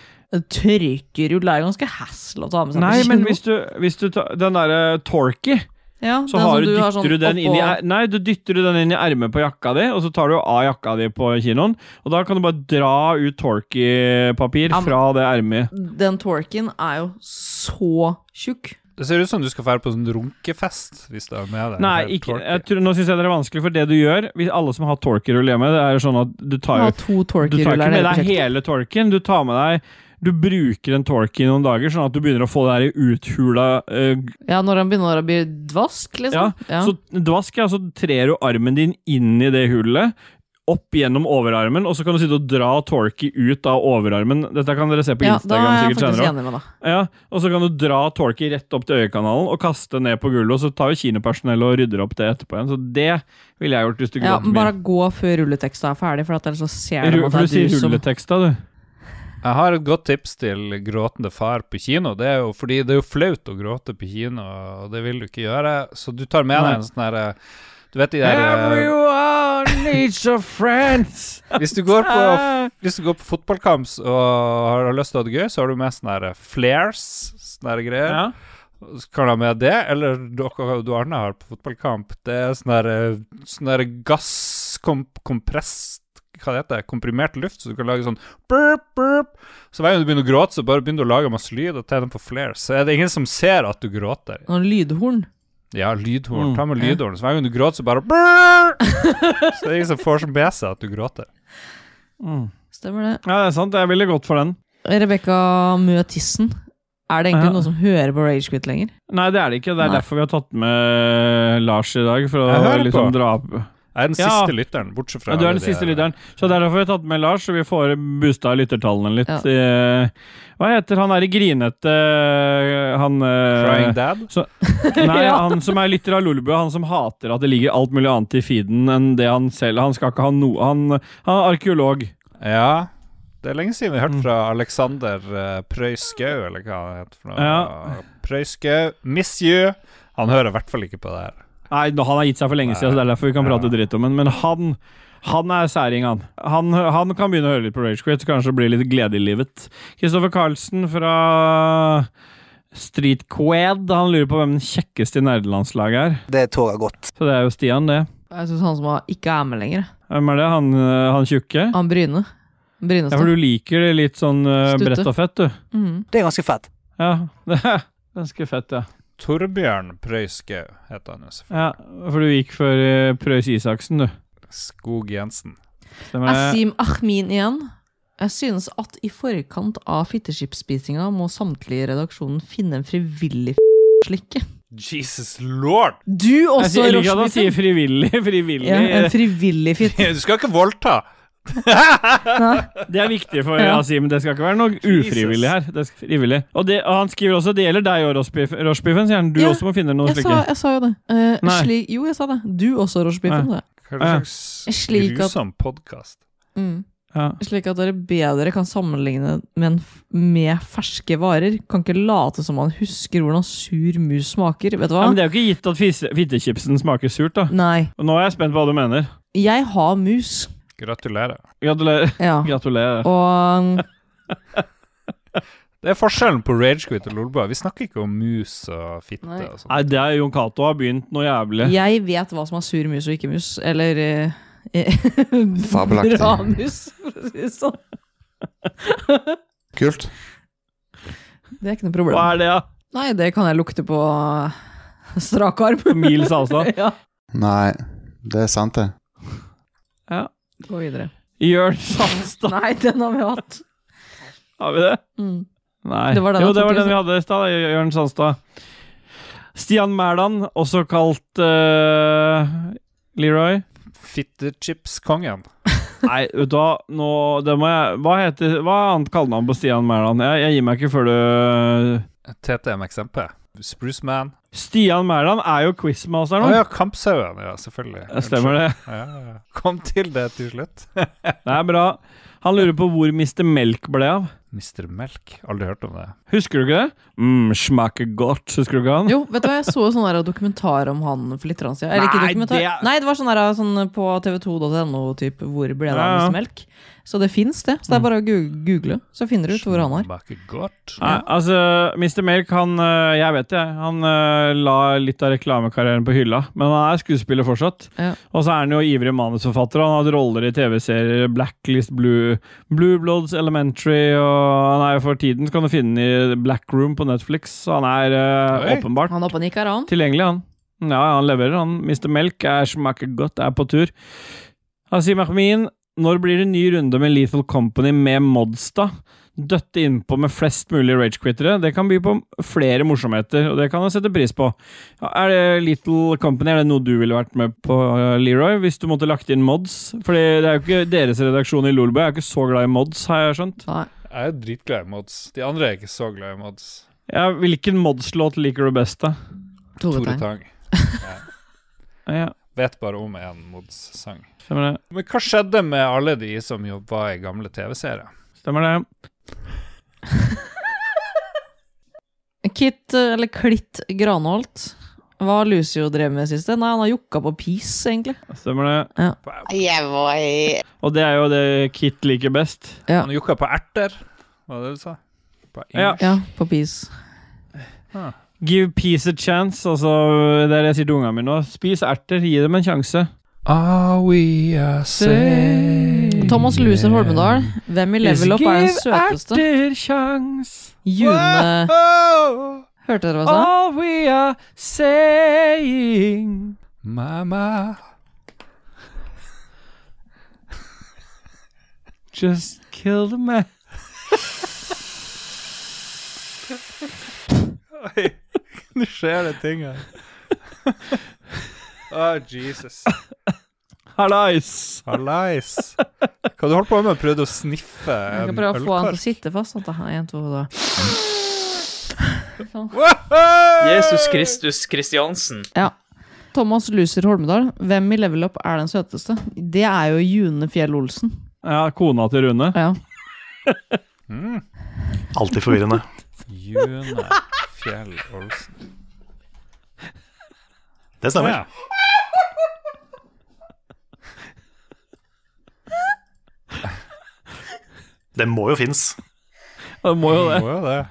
Tørkerull er jo ganske hassle å ta med seg Nei, på kino. men hvis du, hvis du tar den der uh, Torky, ja, så den har som du, du har dytter sånn du den inn i oppå- er- Nei, du dytter du den inn i ermet på jakka di, og så tar du av jakka di på kinoen, og da kan du bare dra ut Torky-papir Ja, men- fra det ermet. Den torken er jo så tjukk. Det ser ut som du skal fære på sånn runkefest, hvis du er med deg. Nei, ikke, jeg tror, nå synes jeg det er vanskelig, for det du gjør, hvis alle som har Torky-rull hjemme, det er sånn at du tar Ha jo to Du tar Torky-ruller ikke med hele deg prosjektet. hele Torken, du tar med deg Du bruker en Torky i noen dager, sånn at du begynner å få det der uthula uh, Ja, når han begynner å bli dvask, ja, liksom. Ja. så dvask, ja, så trer du armen din inn i det hullet, opp gjennom overarmen, og så kan du sitte og dra Torky ut av overarmen. Dette kan dere se på Ja, da Instagram er jeg sikkert faktisk senere. enig med deg. Ja, og så kan du dra Torky rett opp til øyekanalen og kaste ned på gulvet, og så tar jo kinopersonell og rydder opp det etterpå igjen. Så det ville jeg gjort hvis du Ja, gråter bare mye. gå før rulleteksta er ferdig, for at ellers så ser de Ru- at For det du sier er du som rulleteksta, du. Jeg har et godt tips til gråtende far på kino. Det er jo fordi det er jo flaut å gråte på kino, og det vil du ikke gjøre. Så du tar med Nei. deg en sånn her Du vet de der eh, Everyone needs a friend. hvis, du går på, hvis du går på fotballkamp og har lyst til å ha det gøy, så har du med sånne her flares, sånne her greier. Ja. Så kan du ha med det, eller dere du Arne har på fotballkamp. Det er sånn her sånn her gasskompress Hva det heter, komprimert luft, så du kan lage sånn burp, burp. Så hver gang du begynner å gråte, så bare begynner du å lage masse lyd og tenner på flares. Så er det ingen som ser at du gråter. Noen lydhorn. Ja, lydhorn. Mm. Ta med lydhorn. Så hver gang du gråter, så bare burp. Så det er ingen som får som med seg at du gråter. Mm. Stemmer det. Ja, det er sant. Jeg ville gått for den. Rebecca Mø Tissen. Er det egentlig Ja. noen som hører på Ragequit lenger? Nei, det er det ikke. Det er Nei. derfor vi har tatt med Lars i dag, for Jeg å hører liksom på. dra opp. Jeg er den Ja. siste lytteren, bortsett fra Ja, du er alle den de siste her- lytteren. Så det er derfor vi har tatt med Lars, så vi får boosta lyttertallene litt. Ja. Eh, Hva heter han der i grinete Han eh, Crying Dad? Så, nei, Ja. han som er lytter av Lolbua, han som hater at det ligger alt mulig annet i feeden enn det han selv Han skal ikke ha noe Han, han er arkeolog. Ja, det er lenge siden vi har hørt Mm. fra Alexander uh, Prøyskau, eller hva han heter for noe. Ja. Prøyskau, miss you. Han hører i hvert fall ikke på det her. Nei, nå- han har gitt seg for lenge siden, så det er derfor vi kan prate dritt om han. Men han Han er særing, han. han. Han kan begynne å høre litt på Ragequit, så kanskje det blir litt glede i livet. Kristoffer Carlsen fra Street Qued, han lurer på hvem den kjekkeste i nerdelandslaget er. Det toget godt. Så det er jo Stian, det. Jeg synes han som var- ikke er med lenger. Hvem er det? Han, øh, han tjukke? Han Bryne. Ja, Brynestad. for du liker det litt sånn øh, Stutte. bredt og fett, du. Mhm. Det er ganske fett. Ja, det er ganske fett, ja. Torbjørn Prøyskau heter han jo selvfølgelig. Ja, for du gikk for øh, Prøys Isaksen, du. Skog Jensen. Stemmer det? Asim Ahmin igjen. Jeg synes at i forkant av fitteskipsspisinga må samtlige i redaksjonen finne en frivillig f***slikke. Jesus lord! Du Jeg også, sier- jeg liker at han sier Rochebiffen. frivillig, frivillig. Ja, en frivillig fitte. Du skal ikke voldta! Det er viktig for Ja. Asim, det skal ikke være noe ufrivillig her. Det er frivillig. Og, det, og han skriver også, det gjelder deg og Rochebiffen, sier han. Du Ja, også må finne noe Jeg slikke. sa, jeg sa jo det. Eh, Nei. slik, jo, jeg sa det. Du også, Rochebiffen. sa jeg. Hva Ja. slags Slik at- grusom podkast. Mm. Ja. Slik at dere bedre kan sammenligne med, en, med ferske varer. Kan ikke late som man husker hvordan sur mus smaker. Vet du hva? Ja, men det er jo ikke gitt at fisse- fittechipsen smaker surt, da. Nei. Og nå er jeg spent på hva du mener. Jeg har mus. Gratulerer. Gratulerer. Ja. Gratulerer. Og Det er forskjellen på Ragequit og Lolbua. Vi snakker ikke om mus og fitte Nei. og sånt. Nei, det er Jon Cato har begynt noe jævlig. jeg vet hva som er sur mus og ikke mus. Eller eh, Fabelaktig. bra mus, for å si det sånn. Kult. Det er ikke noe problem. Hva er det, da? Nei, det kan jeg lukte på strak arm. Mils avstand? Ja. Nei, det er sant det. Ja. Gå videre. Jørn Sandstad. Nei, den har vi hatt. Har vi det? Mm. Nei. Det var den jo, jeg det tok, var den liksom. vi hadde i stad. Jørn Sandstad. Stian Mæland, også kalt uh, Leroy. Fittechipskongen. Nei, vet du hva, nå, det må jeg, hva heter, hva annet kaller man på Stian Mæland? Jeg, jeg gir meg ikke før du... T T M X M P. Spruce Man. Stian Mæland er jo quizmaster nå. Å ja, Kampsauen, ja, selvfølgelig. Stemmer det. Ja, ja. Kom til det til slutt. Det er bra. Han lurer på hvor mister Melk ble av. mister Melk? Aldri hørt om det. Husker du ikke det? Mm, smaker godt. Husker du ikke han? Jo, vet du hva, jeg så sånn der dokumentar om han for litt siden. Eller ikke Nei, dokumentar. det er- Nei, det var sånn der sånn på T V to punktum no typ, hvor ble det av Ja, ja. Mister Melk? Så det finnes det. Så det er bare å gu- google, så finner du ut hvor han er. Smaker godt. Nei, altså, mister Melk, han, øh, jeg vet det, han øh, la litt av reklamekarrieren på hylla, men han er skuespiller fortsatt. Ja. Og så er han jo ivrig manusforfatter, han har hatt roller i tv-serier, Blacklist, Blue, Blue Bloods, Elementary, og han er jo for tiden, så kan du finne den i Black Room på Netflix, så han er øh, Oi. åpenbart Han er oppe og nikker, han. tilgjengelig, han. Ja, han leverer, han. mister Melk er smaker godt, er på tur. Hasim Ahmin, når blir det ny runde med Lethal Company med mods da? Døtte innpå med flest mulig ragequittere. Det kan by på flere morsomheter, og det kan jeg sette pris på. Ja, er det Lethal Company, er det noe du ville vært med på, uh, Leroy, hvis du måtte lagt inn mods? Fordi det er jo ikke deres redaksjon i Lolbø, jeg er ikke så glad i mods, har jeg skjønt. Nei. Jeg er dritglad i mods. De andre er ikke så glad i mods. Ja, hvilken modslåt liker du best da? Tore Tore Tang. Tang. Ja. Ja, Vet bare om en mods-sang. stemmer det. Men hva skjedde med alle de som jobbet i gamle tv-serier? Stemmer det. Kit, eller Klitt Granholt. Hva har Lucio drevet med siste? Nei, han har jukka på pis, egentlig. Stemmer det. Ja. Og det er jo det Kit liker best. Ja. Han jukka på erter, var det det du sa? På Ja. Ja, på pis. Ah. Give peace a chance, altså det er det jeg sier til ungene mine nå. Spis erter, gi dem en sjanse. Are we a say? Thomas Luser Holmedal. Hvem i Level Up er den søteste? Give erter sjans. June. Hørte dere hva jeg sa? All we are saying. Mama. Just kill the man. Oi, nå skjer det ting her. Åh, Jesus. Hallais. Hallais. Hva du holdt på med? Prøvde å sniffe Jeg en skal prøve å få han til å ølkork? sitte fast. At han er en, to, da. Sånn. Jesus Kristus Kristiansen. Ja. Thomas Luser Holmedal. Hvem i Level Up er den søteste? Det er jo June Fjell Olsen. Ja, kona til Rune. Ja. Mm. Alltid forvirrende. June Fjell Olsen. Det stemmer. Ja. Det må jo finnes. Ja, det må jo det. Må jo det.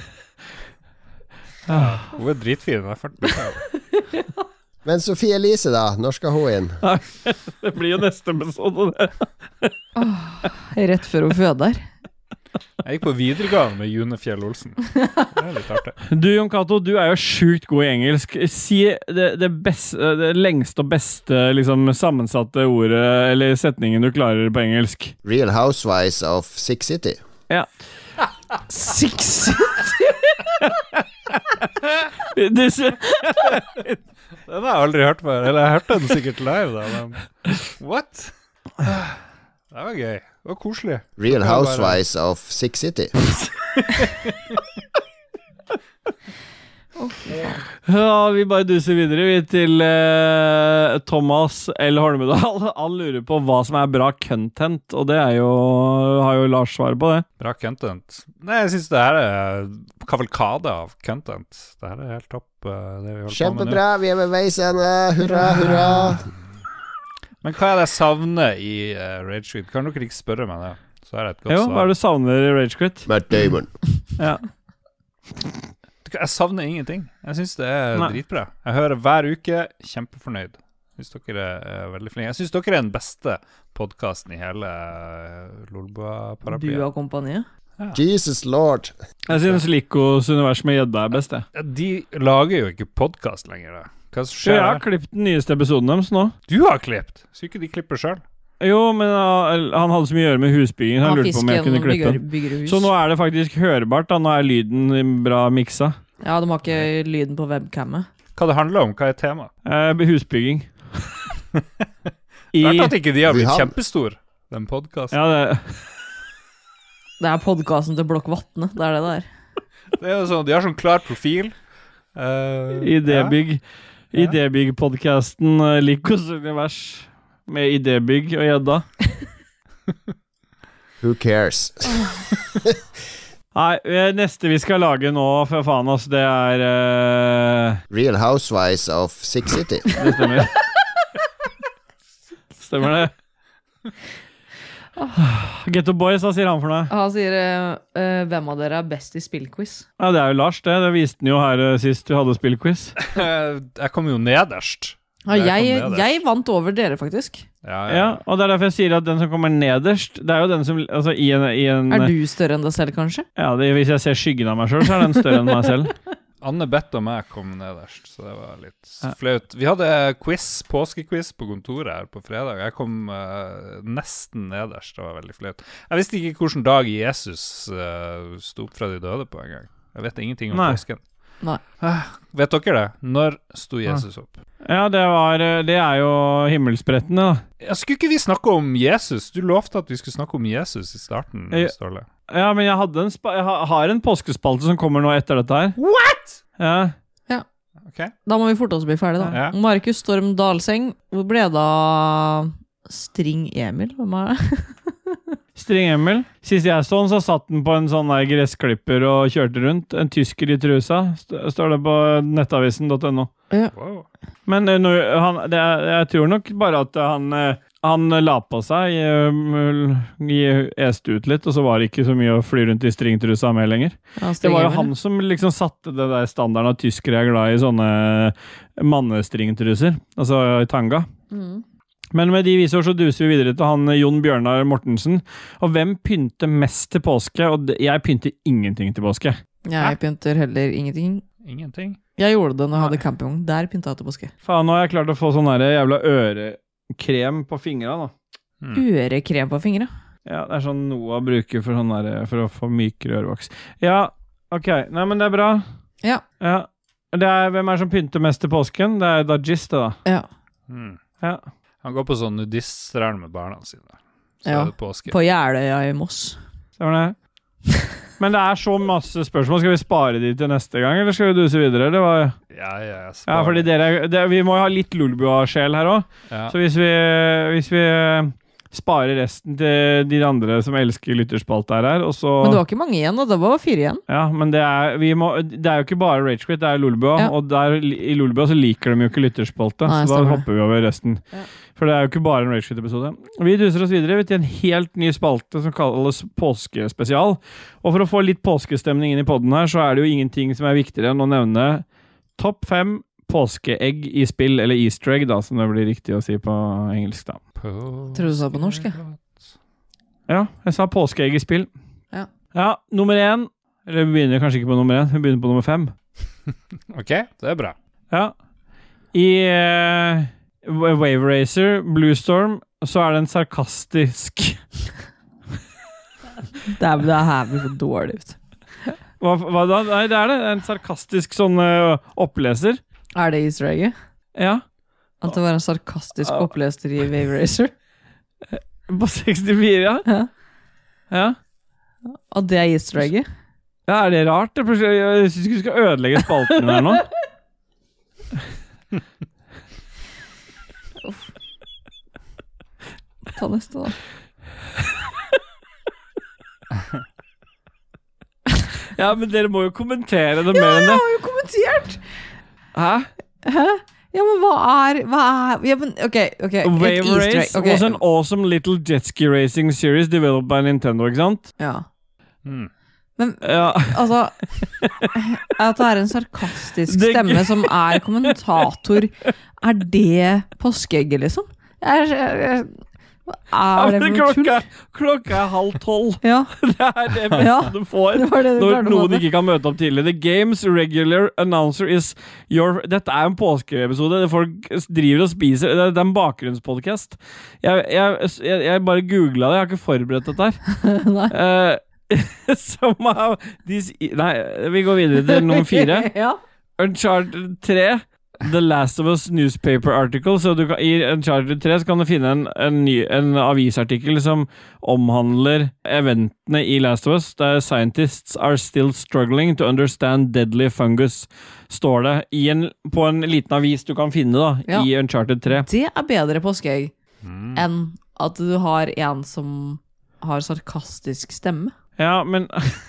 Ja, hun er dritfin. Jeg følte meg. Men Sofie Elise da, når skal hun inn? Det blir jo neste episode det. Rett før hun føder. Jeg gikk på videregående med June Fjell Olsen. Det er litt artig. Du, Jon Cato, du er jo sjukt god i engelsk. Si det, det, beste, det lengste og beste liksom, sammensatte ordet eller setningen du klarer på engelsk. Real Housewives of Six City. Ja. Six City? Disse... Den har jeg aldri hørt før. Eller jeg hørte den sikkert live da, men... What? Det var gøy. Det var koselig. Real Housewives of Six City. Oh, ja, vi bare duser videre vi til eh, Thomas L. Holmedal. Han lurer på hva som er bra content, og det er jo, har jo Lars svaret på det. Bra content. Nei, jeg synes det her er kavalkade av content. Det her er helt topp. uh, det vi holder på med nå. Kjempebra, vi er ved veis ende. Hurra, hurra. Men hva er det jeg savner i uh, Rage Quit? Kan dere ikke spørre meg det? Så er det et godt Jo, svar. hva er det du savner i Rage Quit? Matt Damon. Ja. Jeg savner ingenting. Jeg synes det er Nei. dritbra. Jeg hører hver uke, kjempefornøyd. Jeg synes dere er veldig flinke. Jeg synes dere er den beste podcasten i hele Lolbua-paraplyen. Du og kompaniet? Ja. Jesus Lord. Jeg synes Likos univers med gjedda er best, det. De lager jo ikke podcast lenger da. Hva som Så skjer jeg har da? klippet den nyeste episoden deres nå. Du har klippet? Så ikke de klipper selv? Jo, men uh, han hadde så mye å gjøre med husbygging. Han Han lurte på om jeg fisken kunne klippe bygger, den. bygger hus. Så nå er det faktisk hørbart da. Nå er lyden bra miksa. Ja, de har ikke lyden på webcammet. Hva det handler om? Hva er tema? Eh, husbygging. I, Rart at ikke de har Vi blitt har- kjempestor, den podcasten. ja, det, Det er podcasten til Blokk Vatne, det er det der. Det er jo sånn, de har sånn klar profil. Uh, Idébygg. Ja. Idébygg-podcasten uh, Likos univers med idébygg og gjedda. Who cares? Nei, eh, neste vi skal lage nå, for faen ass, det er uh, Real Housewives of Six City. Det stemmer. Stemmer det. Ghetto Boys, hva sier han for noe? Han sier eh, eh, hvem av dere er best i spillquiz? Ja, det er jo Lars, det. Det viste han jo her eh, sist vi hadde spillquiz. Jeg kom jo nederst. Ja, Jeg kom jeg, nederst. jeg vant over dere, faktisk. Ja, ja. Ja, og det er derfor jeg sier at den som kommer nederst, det er jo den som altså, i en, i en Er du større enn deg selv, kanskje? Ja, det, hvis jeg ser skyggen av meg selv, så er den større enn meg selv. Anne Bett og meg kom nederst, så det var litt Ja. flaut. Vi hadde quiz, påskequiz på kontoret her på fredag. Jeg kom uh, nesten nederst, det var veldig flaut. Jeg visste ikke hvilken dag Jesus uh, sto opp fra de døde på en gang. Jeg vet ingenting om Nei. påsken. Nei. Uh, vet dere det? Når sto Jesus opp? Ja, det var eh, Det er jo himmelsprettende, da. Ja, skulle ikke vi snakke om Jesus? Du lovte at vi skulle snakke om Jesus i starten, Jeg- Ståle. Ja, men jeg hadde en spa jeg ha- har en påskespalte som kommer nå etter dette her. What?! Ja. Ok. Da må vi forte oss bli ferdig, da. Ja. Markus Storm Dalseng. Hvor ble det av String Emil? Hvem er det? String Emil. Sist jeg så den, så satt den på en sånn der gressklipper og kjørte rundt. En tysker i trusa, st står det på nettavisen punktum no. Ja. Wow. Men eh, når han, det er, jeg tror nok bare at han eh, Han la på seg, eh, este ut litt, og så var det ikke så mye å fly rundt i stringtrusa med lenger. Ja, Det var jo Emil, han som liksom satte det der standarden av tyskere er glad i sånne mannestringtruser, altså tanga. Mm. Men med de visår så duser vi videre til han Jon Bjørnar Mortensen. Og hvem pynter mest til påske? Og det- jeg pynter ingenting til påske. Jeg pynter heller ingenting. Ingenting. Jeg gjorde det når jeg hadde campingvogn. Der pynta jeg til påske. Faen, nå har jeg klart å få sånn der jævla ørekrem på fingrene da. Mm. Ørekrem på fingre. Ja, det er sånn Noah bruker for, sånn der, for å få mykere ørevoks. Ja, ok. Nei, men det er bra. Ja. Ja. Det er, hvem er det som pynter mest til påsken? Det er Dajis, det da. Ja. Mm. Ja. Han går på sånn nudiststrand med barna sine. Så Ja. er det påske. På Jeløya i Moss. Stemmer det. Men det er så masse spørsmål. Skal vi spare de til neste gang, eller skal vi duse videre? Det var... Ja, ja, jeg Ja, sparer. fordi dere, det, vi må jo ha litt Lolbua-sjel her også. Ja. Så hvis vi, hvis vi sparer resten til de andre som elsker lytterspalt her her, og så... Men det var ikke mange igjen, da. Det var fire igjen. Ja, men det er, vi må, det er jo ikke bare Ragequit, det er Lolbua, Ja. og der, i Lolbua så liker de jo ikke lytterspalte, Nei, så da stemmer det. hopper vi over resten. Ja. For det er jo ikke bare en Ragequit-episode. Vi duser oss videre til en helt ny spalte som kalles påskespesial. Og for å få litt påskestemning inn i podden her, så er det jo ingenting som er viktigere enn å nevne topp fem påskeegg i spill, eller easter egg da, som det blir riktig å si på engelsk da. Tror du sa på norsk, jeg. Ja, jeg sa påskeegg i spill. Ja. Ja, nummer én, eller vi begynner kanskje ikke på nummer én, vi begynner på nummer fem. Ok, det er bra. Ja. I uh, Wave Racer, Blue Storm, så er det en sarkastisk... Det er det her blir så dårlig ut. Hva, hva da? Nei, det er det. En sarkastisk sånn uh, oppleser. Er det easter egget? Ja. At det var en sarkastisk oppleser i Wave Racer? På sekstifire, ja. Ja. Ja. Og det er easter egget? Ja, er det rart? Jeg synes ikke du skal ødelegge spalten her nå. Ta neste da. Ja, men dere må jo kommentere det mer ja, enn det. Ja, jeg har jo kommentert. Hæ? Hæ? Ja, men hva er, hva er, ja, men, ok, ok. Wave Race okay. was an awesome little jet ski racing series developed by Nintendo, ikke sant? Ja. Mm. Men, ja. altså, at det er en sarkastisk stemme som er kommentator, er det påskeegget, liksom? Jeg, jeg, jeg, er det for klokka, klokka er halv tolv. Ja. Det er det beste ja. du får det det du når noen ikke kan møte opp tidlig. The game's regular announcer is your... Dette er en påskeepisode. Folk driver og spiser. Det er en bakgrunnspodcast. Jeg, jeg, jeg, jeg bare googlet det. Jeg har ikke forberedt dette her. Nei. Uh, somehow these, Nei, vi går videre til nummer fire. Ja. Uncharted tre. The Last of Us newspaper article. Så du kan, i Uncharted tre så kan du finne en, en, ny, en avisartikkel som omhandler eventene i Last of Us, der scientists are still struggling to understand deadly fungus, står det i en, på en liten avis du kan finne da, ja. I Uncharted tre. Det er bedre påskeegg mm. enn at du har en som har sarkastisk stemme. Ja, men...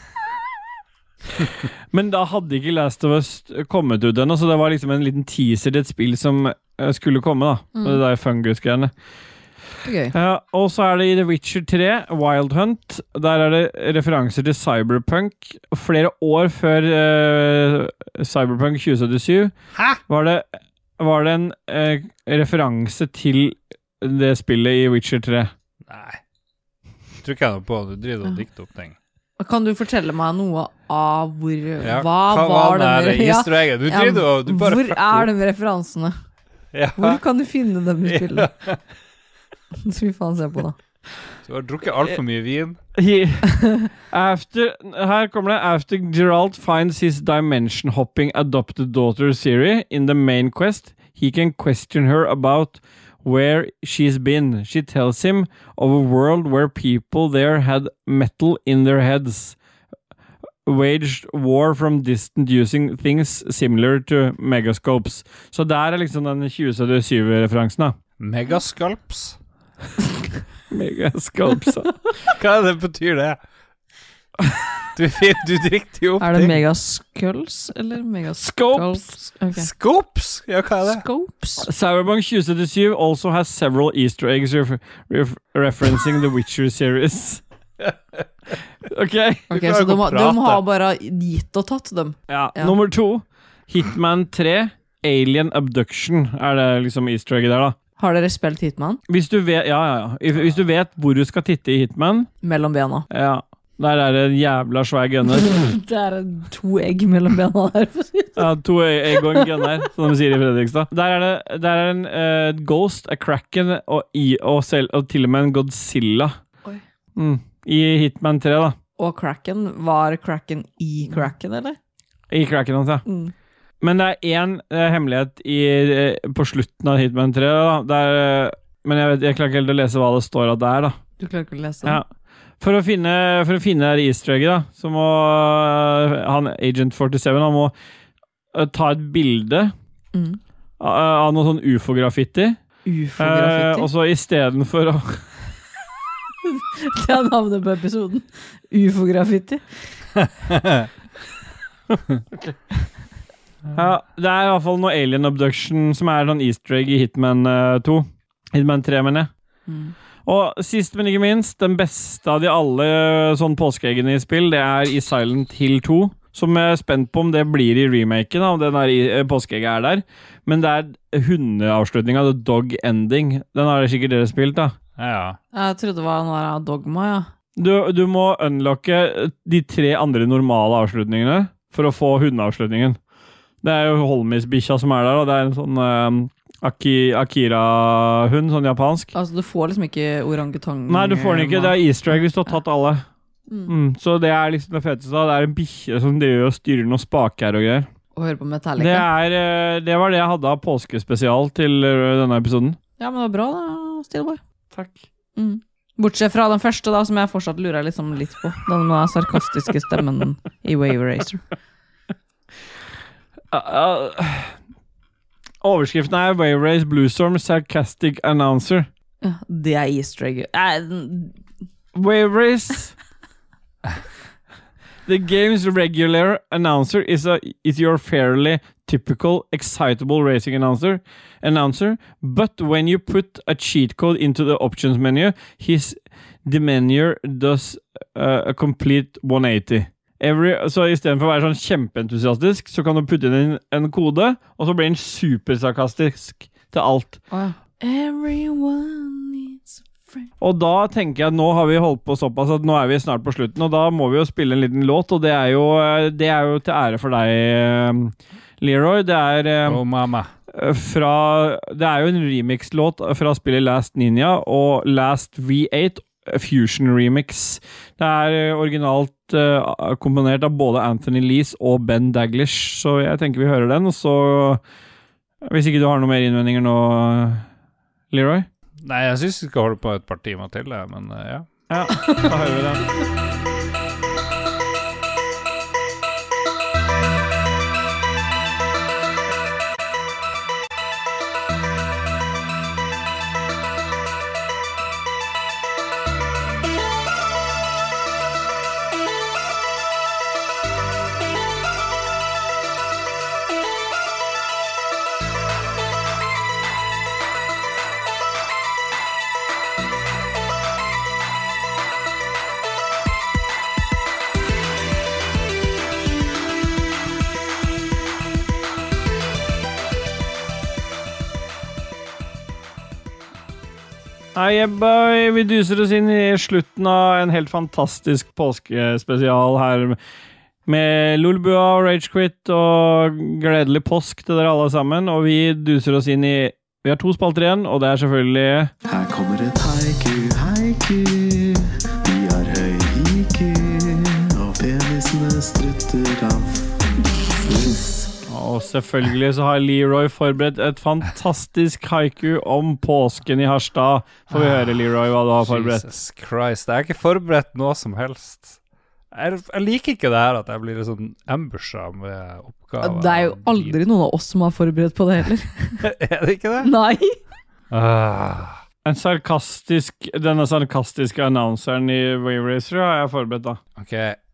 Men da hadde ikke Last of Us kommet ut ennå, så det var liksom en liten teaser til et spill som skulle komme da, mm. det der fungus-greiene. Okay. Ja, og så er det i The Witcher tre, Wild Hunt, der er det referanser til Cyberpunk. Flere år før uh, Cyberpunk tjue syttisju var det, var det en uh, referanse til det spillet i Witcher tre. Nei, jeg tror ikke jeg noe på, du driver og dikter opp ting. Kan du fortelle meg noe av hvor ja, hva, hva var den den ja, du ja, og, du bare hvor er de referansene? Ja. Hvor kan du finne dem i spillet? Ja. Så vi faen se på da. Du har drukket alt for mye vin. After, her kommer det. After Geralt finds his dimension hopping adopted daughter Ciri in the main quest, he can question her about where she's been. She tells him of a world where people there had metal in their heads, waged war from distant using things similar to megascopes. Så der er liksom den tjue syttisju-referansen da. Megascopes? Megascopes. Hva er det betyr det? Du, du drikker jo opp ting. Er det megaskulls eller megascopes? Okay. Scopes? Ja, hva er det? Scopes. Cyberpunk tjue syttisju also has several Easter eggs ref ref referencing the Witcher series. Ok. Ok, så de, de har bare gitt og tatt dem. Ja, ja. Nummer to. Hitman tre, Alien Abduction, er det liksom Easter egget der da. Har dere spilt Hitman? Hvis du vet, ja, ja, ja. Hvis du vet hvor du skal titte i Hitman. Mellom bena. Ja. Der er det en jævla svær gunner. Det er to egg mellom bena der. Ja, to egg og en gunner, som de sier i Fredrikstad. Der er det der er en uh, Ghost, a Kraken og, i, og, selv, og til og med en Godzilla. Oi. Mm, I Hitman tre da. Og Kraken, var Kraken i Kraken, eller? I Kraken, altså. Mm. Men det er en uh, hemmelighet i, uh, på slutten av Hitman tre da. Der, uh, men jeg, vet, jeg klarer ikke helt å lese hva det står at det er da. Du klarer ikke å lese det? Ja. For å finne, for å finne Easter egget da, så må uh, han Agent førtisju, han må uh, ta et bilde mm. av, av noe sånn U F O-graffiti. U F O-graffiti? Uh, og så i stedet for å... Det er navnet på episoden. U F O-graffiti. Okay. Ja, det er i hvert fall noe Alien Abduction som er noen Easter egg i Hitman uh, to. Hitman tre, mener jeg. Mm. Og sist, men ikke minst, den beste av de alle sånn påskeeggene i spill, det er i Silent Hill to, som jeg er spent på om det blir i remaken, om den der påskeegget er der. Men det er hundeavslutningen, the dog ending. Den har sikkert dere spilt, da. Ja. Jeg trodde det var noe av Dogma, ja. Du, du må unlocke de tre andre normale avslutningene for å få hundeavslutningen. Det er jo Holmis-bikkja som er der, og det er en sånn... Um, Aki, Akira-hund, sånn japansk. Altså, du får liksom ikke orangutang... Nei, du får den ikke. Det er Easter egg hvis du har tatt alle. Mm. Mm. Så det er liksom det feteste. Det er en bikkje som driver og styrer noen spaker og greier. Og hører på Metallica. Det, er, det var det jeg hadde av påskespesial til denne episoden. Ja, men det var bra da, Steelboy. Takk. Mm. Bortsett fra den første da, som jeg fortsatt lurer liksom litt på. Den med den sarkastiske stemmen i Wave Racer. Uh, uh, overskriften er Wave Race Bluestorm Sarcastic Announcer. Ja, det er easter egg. Eh, Wave Race. The game's regular announcer is a is your fairly typical excitable racing announcer announcer, but when you put a cheat code into the options menu, his demeanor does uh, a complete one eighty. Every, så i stedet for å være sånn kjempeentusiastisk, så kan du putte inn en, en kode, og så blir den supersarkastisk til alt. Oh, ja. Everyone needs a friend. Og da tenker jeg at nå har vi holdt på såpass at nå er vi snart på slutten, og da må vi jo spille en liten låt, og det er jo, det er jo til ære for deg, Leroy. Det er oh, mama. Fra, det er jo en remix-låt fra spillet Last Ninja og Last V eight Fusion Remix. Det er originalt uh, komponert av både Anthony Lees og Ben Daglish, så jeg tenker vi hører den, og så hvis ikke du har noe mer innvendinger nå, Leroy? Nei, jeg synes vi skal holde på et par timer til, men uh, ja. Ja, da hører vi den. Hei, boy. Vi duser oss inn i slutten av en helt fantastisk påskespesial her med Lolbua og Ragequit og gledelig påsk til dere alle sammen, og vi duser oss inn i vi har to spalter igjen, og det er selvfølgelig her kommer et haiku, haiku vi har høy I Q og penisene strutter av og selvfølgelig så har Leroy forberedt et fantastisk haiku om påsken i Harstad. Får vi høre, Leroy, hva du har forberedt? Jesus Christ, jeg har ikke forberedt noe som helst. Jeg, jeg liker ikke det her at jeg blir sånn ambusha med oppgaver. Det er jo aldri noen av oss som har forberedt på det heller. Er det ikke det? Nei. Ah. En sarkastisk, denne sarkastiske annonseren i Wave Racer har jeg forberedt da. Ok.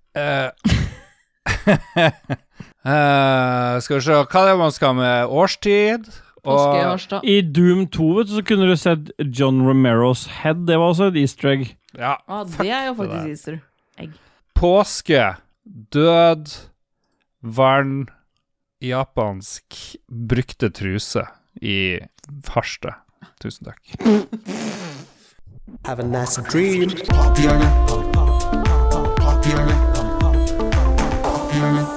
Uh. Uh, skal vi se, hva er det man skal med årstid? Og I Doom to vet du, så kunne du sett John Romero's Head. Det var også et easter egg. Ja, ah, det er jo faktisk easter egg. Påske, død, vann, japansk brukte truse I Harstad. Tusen takk. Have a nice dream. Pophjørne. Pophjørne. Pophjørne.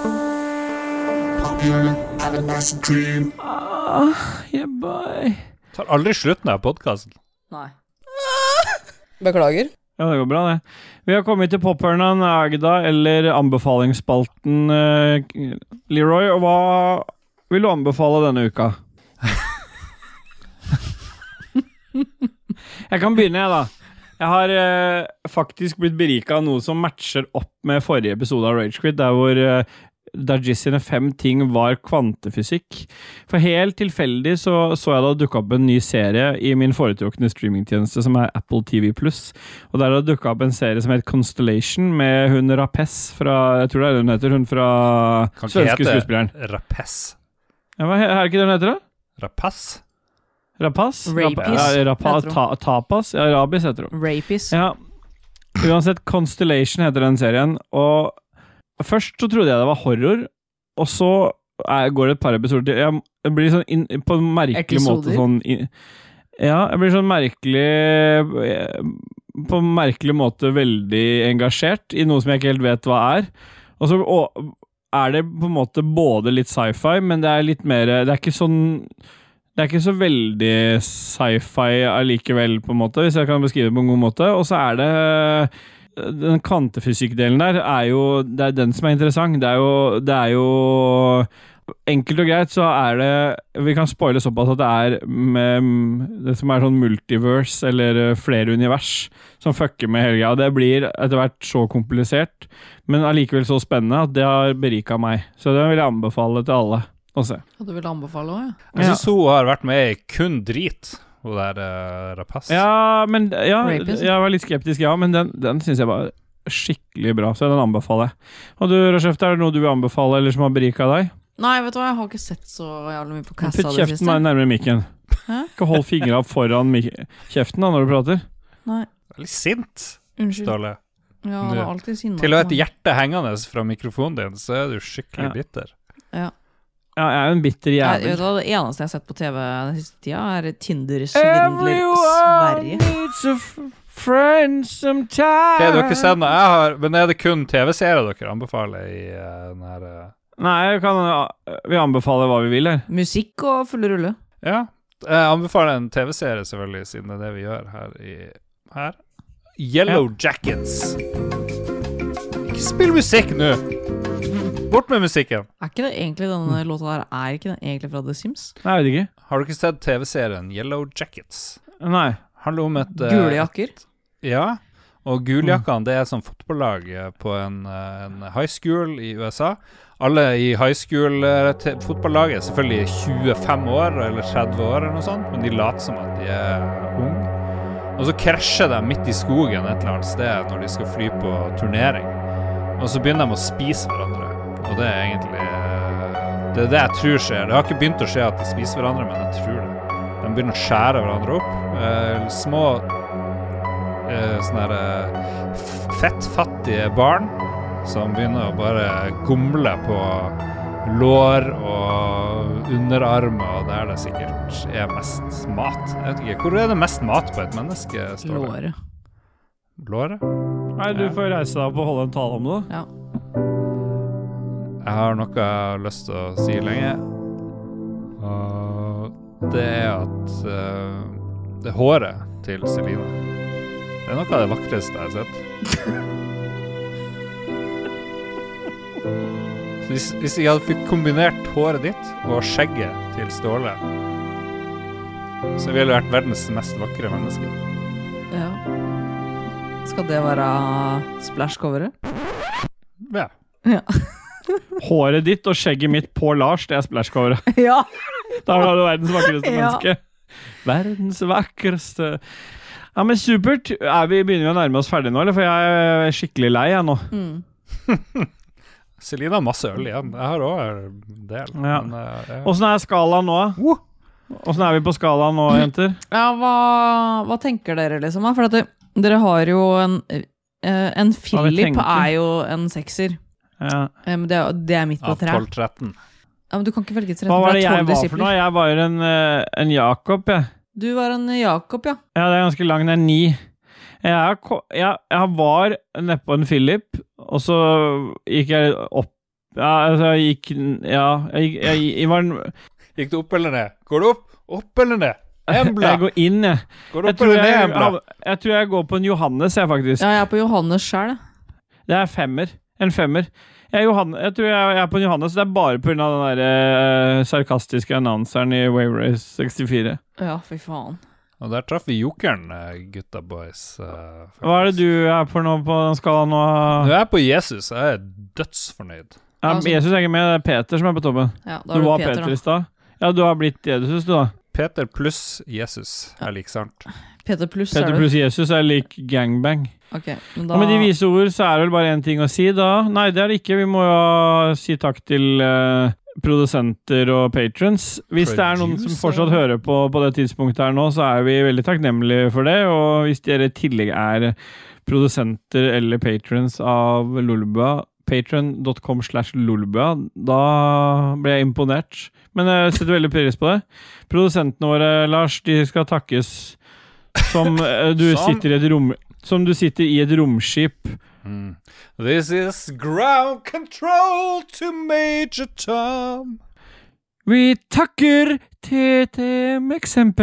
Have a nice dream. Ah, yeah boy. Tar aldri slutten av podcasten. Nei. Beklager. Ja, det går bra det. Vi har kommet til Pophjørnen, Agda, eller anbefalingsspalten, uh, Leroy, og hva vil du anbefale denne uka? Jeg kan begynne, jeg da. Jeg har uh, faktisk blitt beriket av noe som matcher opp med forrige episode av Ragequit, der hvor uh, Dajis sine fem ting var kvantefysikk. For helt tilfeldig så, så jeg da dukket opp en ny serie I min foretrukne streamingtjeneste som er Apple T V plus. Og der har det dukket opp en serie som heter Constellation med hun Rapes fra, jeg tror det er hun heter, hun fra svenske skuespilleren. Rapes. Ja, hva er det ikke det hun heter da? Rapaz? Rapaz? Rapis. Ja, rapa, ta, tapas? Ja, Rabis heter hun. Rapis. Ja. Uansett, Constellation heter den serien, og først så trodde jeg det var horror, og så er, går det et par episoder til. Jeg, jeg blir sånn inn, på en merkelig Episoder. måte sånn inn, ja, jeg blir sånn merkelig på en merkelig måte veldig engasjert I noe som jeg ikke helt vet hva er. Og så og, er det på en måte både litt sci-fi, men det er litt mer, det er ikke sånn det er ikke så veldig sci-fi allikevel på en måte, hvis jeg kan beskrive det på en god måte. Og så er det den kvantefysikkdelen der er jo det er den som er interessant. Det er jo, det er jo enkelt og greit så er det Vi kan spoile såpass at det er med, det som er sånn multiverse eller flere univers som fucker med hele greia. Det blir etter hvert så komplisert, men allikevel så spennende at det har beriket meg. Så det vil jeg anbefale til alle å se. Og du vil anbefale også, ja? Jeg synes hun har vært med i kun drit, hun der uh, Rapace. Ja, men ja, Rapist. jeg var litt skeptisk, ja, men den, den synes jeg var skikkelig bra, så den anbefaler jeg. Og du, Rashef, er det noe du vil anbefale, eller som har beriket deg? Nei, vet du hva, jeg har ikke sett så jævlig mye på kassa Putt det kjeften siste. meg nærmere mikken. Hæ? Ikke hold fingrene foran mik- kjeften da, når du prater. Nei. Veldig sint, Unnskyld. Ståle. Ja, han er alltid sinnet. Til å ha et hjerte hengende fra mikrofonen din, så er du skikkelig Ja. bitter. Ja. Ja, jeg er jo en bitter Jeg, jævel. vet du hva, det eneste jeg har sett på T V den siste tida, er Tinder-svindler Sverige. needs a f- friend sometime. Ok, du har ikke sett noe. Jeg har, men er det kun T V-serier dere anbefaler i uh, den her... Uh... Nei, jeg kan, vi anbefaler hva vi vil her. Musikk og fulle rulle. Ja, jeg anbefaler en T V-serie selvfølgelig, siden det er det vi gjør her i her. Yellow Jackets. Ikke spill musikk nå! Bort med musikken. Er ikke det egentlig denne låta der, er ikke den egentlig fra The Sims? Nei, jeg vet ikke. Har du ikke sett T V-serien Yellow Jackets? Nei. Handler om et... uh, Gule jakker? Ja, og guljakkene, det er et sånt fotballag eh, på en, uh, en high school i U S A. Alle i high school uh, te- fotballaget er selvfølgelig tjuefem år eller tretti år eller noe sånt, men de later som at de er unge. Og så krasjer de midt i skogen et eller annet sted når de skal fly på turnering. Og så begynner de å spise hverandre. Og det er egentlig uh, det er det jeg tror skjer. Det har ikke begynt å skje at de spiser hverandre, men jeg tror det. De begynner å skjære hverandre opp. Uh, små uh, sånne her uh, fettfattige barn som begynner å bare gomle på lår og underarmer, og der det sikkert er mest mat. Jeg vet ikke, hvor er det mest mat på et menneske? Låret. Låret? Nei, du får reise deg opp og holde en tale om det. Ja. Jeg har noe jeg har lyst til å si lenge. Og det er at uh, det håret til Celine, det er noe av det vakreste jeg har sett. Så hvis, hvis jeg hadde fikk kombinert håret ditt og skjegget til Ståle, så ville det vært verdens mest vakre menneske. Ja. Skal det være splash-coveret? Ja. Ja. Håret ditt og skjegget mitt på Lars, det er splashcoveret. Ja. Da har du verdens vakreste Ja. menneske. Verdens vakreste. Ja, men supert. Er vi begynner vi å nærme oss ferdig nå, eller? For jeg er skikkelig lei jeg nå. Mm. Celine har masse øl igjen. Jeg har også en del. Ja. Men, uh, ja. Hvordan er skalaen nå? Hvordan er vi på skalaen nå, jenter? Ja, hva, hva tenker dere liksom? da? For at det, dere har jo en, eh, en Hva vi Philip tenker? er jo en sekser. Ja. Eh, Men det, er- det er midt på Av tre. tolv tretten. Ja, men du kan ikke velge tretten. Hva var det er jeg tolv var for noe? disipler. Jeg var en, eh, en Jakob, jeg. Du var en Jakob, ja. Ja, det er ganske lang, det er ni. Jeg, er, ko- jeg, jeg var nede på en Philip, og så gikk jeg opp. Ja, altså, jeg gikk Ja, jeg, jeg, jeg, jeg var en Gikk du opp eller ned? Går du opp? Opp eller ned? Embla! Jeg går inn, jeg. Går du Jeg opp tror eller ned, jeg, Embla? jeg, jeg tror jeg går på en Johannes, jeg, faktisk. Ja, jeg er på Johannes selv. Det er femmer. En femmer. Jeg, er Johanne, jeg tror jeg, jeg er på en Johannes. Det er bare på grunn av den der eh, sarkastiske annonseren i Wave Race sekstifire. Ja, fy faen. Og der traff vi jokeren, eh, gutta boys. eh, Hva er det du er på nå på den skalaen nå? Nå er jeg på Jesus. Jeg er dødsfornøyd. Ja, Altså- Jesus er ikke med, det er Peter som er på toppen. Ja, da Du er var Peter, Peter da. i stad. Ja, du har blitt Jesus, du da. Peter pluss Jesus er lik sant. Peter pluss Peter er det. pluss Jesus er lik gangbang. Ok, men da... Og med de vise ord så er det vel bare en ting å si da. Nei, det er det ikke. Vi må jo si takk til eh, produsenter og patrons. Hvis det er noen som Producer. fortsatt hører på på det tidspunktet her nå, så er vi veldig takknemlige for det. Og hvis dere i tillegg er produsenter eller patrons av Lolbua, patron dot com slash lolbua, da ble jeg imponert. Men jeg setter veldig pris på det. Produsentene våre, Lars, de skal takkes som eh, du Som- sitter i et rom... Som du sitter i et romskip. Mm. This is ground control to Major Tom. Vi takker T T M X M P.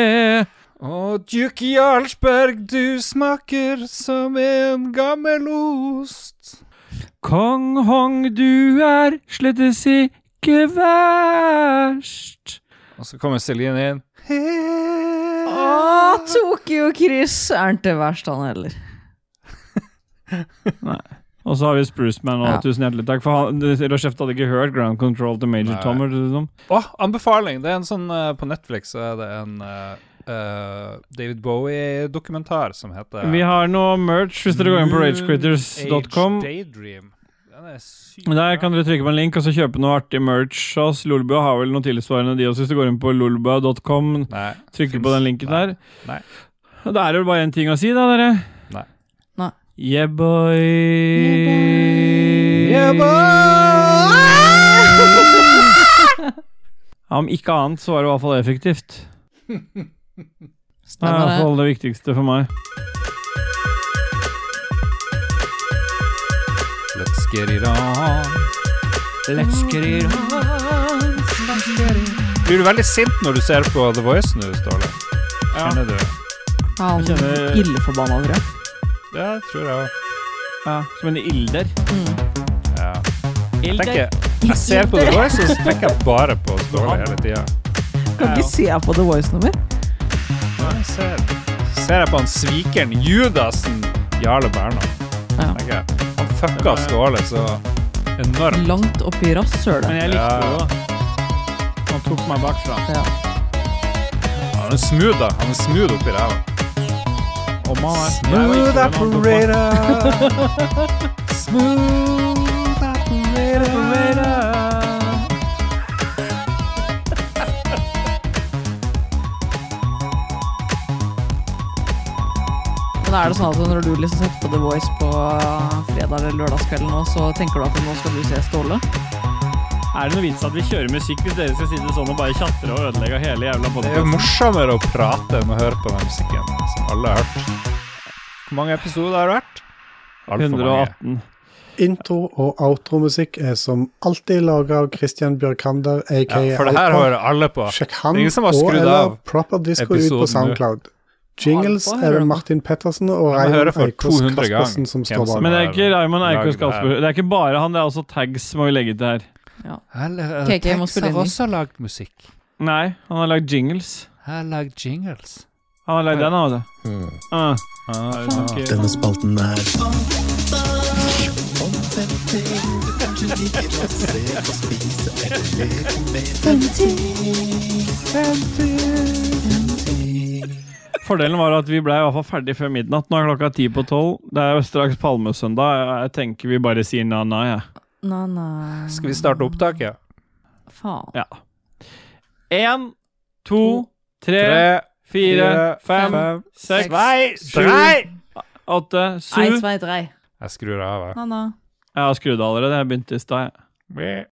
Og Duke Jarlsberg, du smaker som en gammel ost. Kong Hong, du er slettes ikke verst. Og så kommer Celine inn. Åh, Tokyo Chris er ikke verst han heller. Nei. Og så har vi Spruce Man, og Ja. tusen hjertelig takk. For han, Rochef hadde ikke hørt Ground Control til Major Nei. Tom. Eller sånn. Åh, anbefaling. Det er en sånn, uh, på Netflix så er det en uh, uh, David Bowie-dokumentar som heter Vi har noe merch hvis dere går inn på rage critters dot com. Daydream. Den er sykt Der kan dere trykke på en link og så kjøpe noe artig merch hos Lolbua. Har vel noe tilsvarende de også. Hvis du går inn på lolbua dot com, Nei, trykker finnes- på den linken nei. der. Nei. Og da er det vel bare en ting å si da, dere. Nei. Nei. Yeah, boy. Yeah, boy. Ja, om ikke annet så var det i hvert fall effektivt. Det er i Stemmer hvert det. fall det viktigste for meg. Let's get it on. Let's get it on. Blir du veldig sint når du ser på The Voice nå, Ståle? Ja. Kjenner du? Han Jeg kjenner- illeforbanna, tror jeg. Ja, tror jeg også. Ja, som en ilder. Ja. Jeg, Ilder. tenker, jeg ser på The Voice, og så tenker jeg bare på Ståle hele tiden. Kan ikke se på The Voice nummer. Jeg ser, ser jeg på han svikeren Judasen Jarle Bernard. Ja. Tenker jeg, Han fucka Ståle så enormt. Langt oppi rasshølet. Men jeg likte Ja. det da. Han tok meg bakfra. Ja. Han er smooth da. Han er smooth oppi ræva. Om han er Smooth operator. Smooth operator. Men er det sånn at når du liksom setter på The Voice på fredag eller lørdagskvelden nå, så tenker du at nå skal du se Ståle? Er det noe vits at vi kjører musikk hvis dere skal sitte sånn og bare tjatre og ødelegge hele jævla Det er jo podcasten? morsommere å prate enn å høre på den musikken som alle har hørt. Hvor mange episoder har det vært? Alt for hundre og mange. atten. Intro- og outro-musikk er som alltid laget av Christian Bjørkander, aka Ja, for det her Alpa. hører alle på. Sjekk Det han er ingen som har og skrudd eller av Proper Disco ut på episoden nå. SoundCloud. Jingles Alpa er hører det han. Martin Pettersen og Ja, man Raymond hører for Eikås to hundre gang Kaspersen som hvem står som bak. Men det er ikke Raymond Eikås Laget det her. Kasper. Det er ikke bare han, det er også tags må vi legge til her. Ja. Eller, K K må Tex spille har inn. også lagd musikk. Nei, han har lagd jingles. Jeg har lagd jingles. Han har lagd den, han, vet du. Hmm. Ah. Ah, ok. Denne spalten er Fordelen var at vi ble i hvert fall ferdig før midnatt. Nå er klokka ti på tolv. Det er jo straks palmesøndag. Jeg tenker vi bare sier na-na, jeg. Nei, nei. Skal vi starte opptaket? Faen. Ja. En, to, tre, Tre, fire, fem, seks, seks, sju, sju, åtte, Ei, syv. svei, drei. Jeg skrur av, jeg. Na, na. Jeg har skrudd allerede. Jeg begynte i stad. jeg. Meh.